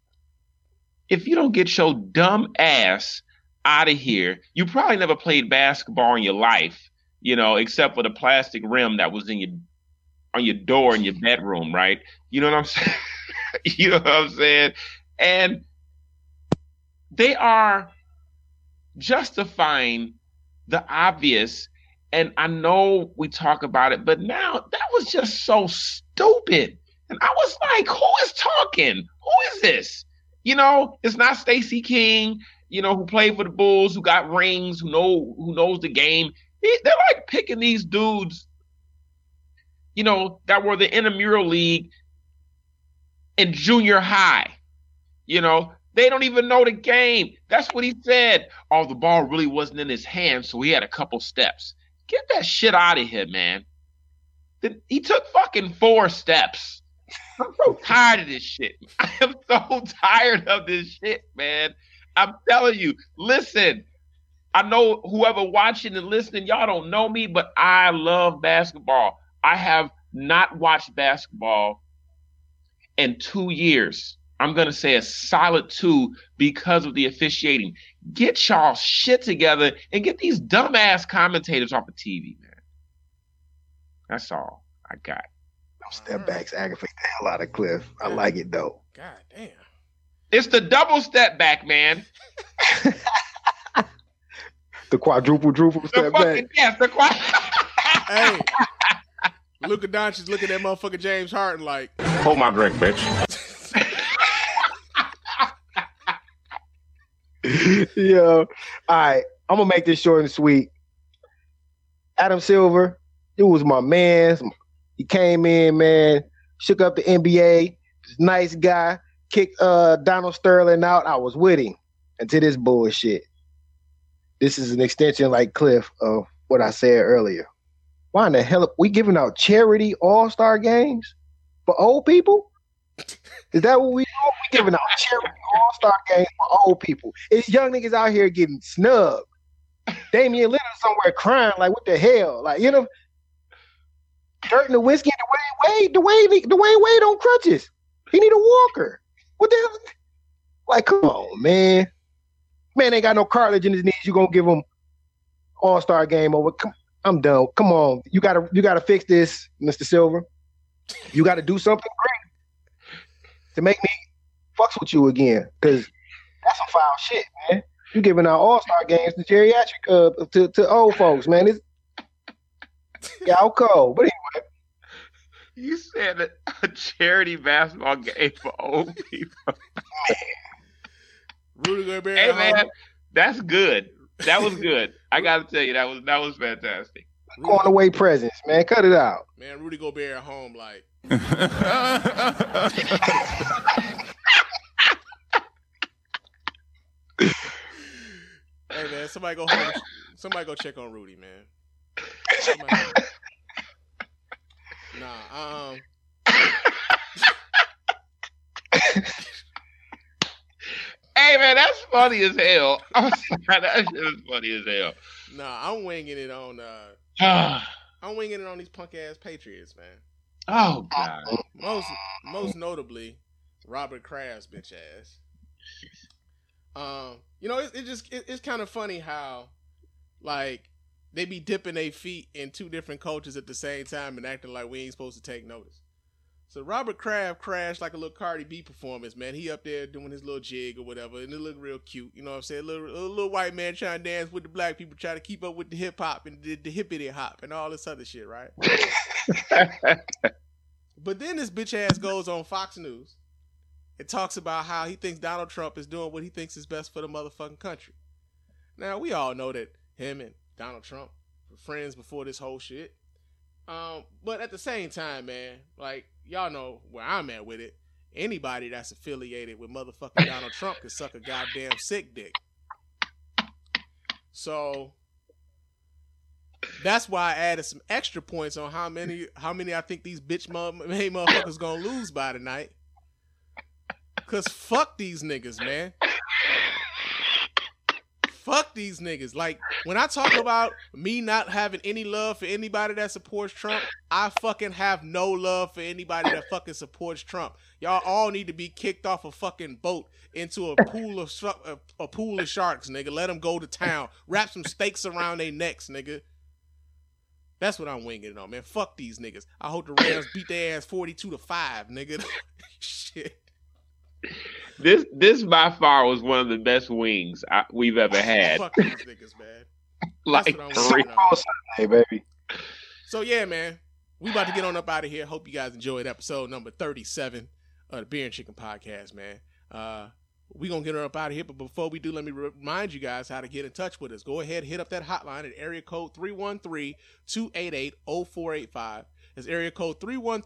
S3: If you don't get your dumb ass out of here, you probably never played basketball in your life, except for the plastic rim that was on your door in your bedroom, right? You know what I'm saying? You know what I'm saying? And they are justifying the obvious. And I know we talk about it, but now that was just so stupid. And I was like, who is talking? Who is this? It's not Stacey King, who played for the Bulls, who got rings, who knows the game. They're like picking these dudes, that were the intramural league in junior high. They don't even know the game. That's what he said. Oh, the ball really wasn't in his hand, so he had a couple steps. Get that shit out of here, man. He took fucking 4 steps. I'm so tired of this shit. I am so tired of this shit, man. I'm telling you, listen, I know whoever watching and listening, y'all don't know me, but I love basketball. I have not watched basketball in 2 years. I'm going to say a solid 2 because of the officiating. Get y'all shit together and get these dumbass commentators off the TV, man. That's all I got.
S4: Those step backs aggravate the hell out of Cliff. I like it, though.
S2: God damn.
S3: It's the double step back, man.
S4: The quadruple step back.
S3: Yes, the
S2: Hey, Luka Doncic looking at motherfucker James Harden like,
S3: hold my drink, bitch.
S4: Yo, all right. I'm gonna make this short and sweet. Adam Silver, it was my man. He came in, man, shook up the NBA. Nice guy. Kicked Donald Sterling out. I was with him until this bullshit. This is an extension, like Cliff, of what I said earlier. Why in the hell are we giving out charity all-star games for old people? Is that what we do? We giving out charity all-star games for old people. It's young niggas out here getting snubbed. Damian Lillard somewhere crying like, what the hell? Like, Dirk Nowitzki and Dwayne Wade on crutches. He need a walker. What the hell? Like, come on, man. Man ain't got no cartilage in his knees. You gonna give him all-star game over? I'm done. Come on. You gotta fix this, Mr. Silver. You gotta do something great to make me fucks with you again. Cause that's some foul shit, man. You giving out all-star games to geriatric to old folks, man. It's y'all cold. But anyway.
S3: You said a charity basketball game for old people.
S2: Rudy Gobert.
S3: Hey man, that's good. That was good. I gotta tell you, that was fantastic.
S4: Going away presents, man. Cut it out.
S2: Man, Rudy Gobert at home, like. Hey man, somebody go home. Somebody go check on Rudy, man. Nah,
S3: Hey Man, that's funny as hell. I'm sorry, that shit is funny as hell.
S2: Nah, I'm winging it on. I'm winging it on these punk ass Patriots, man.
S3: Oh God.
S2: Most notably, Robert Kraft's bitch ass. You know, it's kind of funny how, like, they be dipping their feet in two different cultures at the same time and acting like we ain't supposed to take notice. So Robert Kraft crashed like a little Cardi B performance, man. He up there doing his little jig or whatever, and it looked real cute. You know what I'm saying? A little white man trying to dance with the black people, trying to keep up with the hip hop and the hippity hop and all this other shit, right? But then this bitch ass goes on Fox News and talks about how he thinks Donald Trump is doing what he thinks is best for the motherfucking country. Now, we all know that him and Donald Trump were friends before this whole shit. But at the same time, man, like, y'all know where I'm at with it. Anybody that's affiliated with motherfucking Donald Trump can suck a goddamn sick dick. So that's why I added some extra points on how many I think these bitch motherfuckers gonna lose by tonight. Cause fuck these niggas, man. Fuck these niggas. Like, when I talk about me not having any love for anybody that supports Trump, I fucking have no love for anybody that fucking supports Trump. Y'all all need to be kicked off a fucking boat into a pool of sharks, nigga. Let them go to town. Wrap some stakes around their necks, nigga. That's what I'm winging it on, man. Fuck these niggas. I hope the Rams beat their ass 42-5, nigga. Shit.
S3: This by far was one of the best wings we've ever had.
S2: Fuck these niggas, man.
S3: Like,
S4: hey, baby.
S2: So yeah, man, we about to get on up out of here. Hope you guys enjoyed episode number 37 of the Beer and Chicken Podcast, man. We gonna get her up out of here, but before we do, let me remind you guys how to get in touch with us. Go ahead, hit up that hotline at area code 313-288-0485. That's area code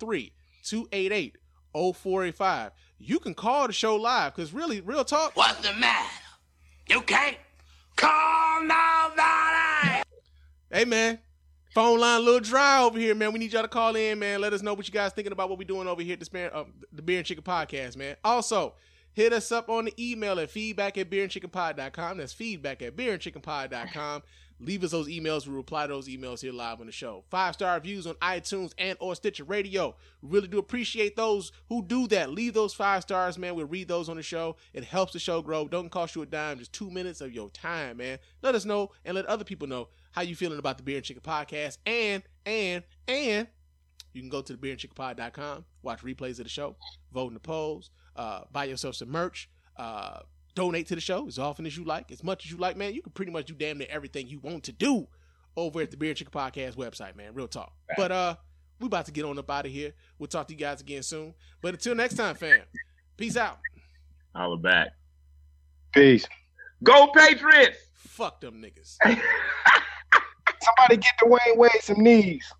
S2: 313-288-0485. You can call the show live, because really, real talk.
S6: What's the matter? You can't call nobody.
S2: Hey, man. Phone line a little dry over here, man. We need y'all to call in, man. Let us know what you guys thinking about what we're doing over here at the Beer and Chicken Podcast, man. Also, hit us up on the email at feedback@beerandchickenpod.com. That's feedback@beerandchickenpod.com. Leave us those emails. We reply to those emails here live on the show. 5-star reviews on iTunes and or Stitcher Radio. We really do appreciate those who do that. Leave those 5 stars, man. We'll read those on the show. It helps the show grow. Don't cost you a dime. Just 2 minutes of your time, man. Let us know and let other people know how you feeling about the Beer and Chicken Podcast. And you can go to thebeerandchickenpod.com, watch replays of the show, vote in the polls, buy yourself some merch, donate to the show as often as you like, as much as you like, man. You can pretty much do damn near everything you want to do over at the Beer and Chicken Podcast website, man. Real talk. Right. But we about to get on up out of here. We'll talk to you guys again soon. But until next time, fam, peace out.
S3: Holla back.
S4: Peace.
S3: Go Patriots!
S2: Fuck them niggas.
S4: Somebody get Dwayne Wade some knees.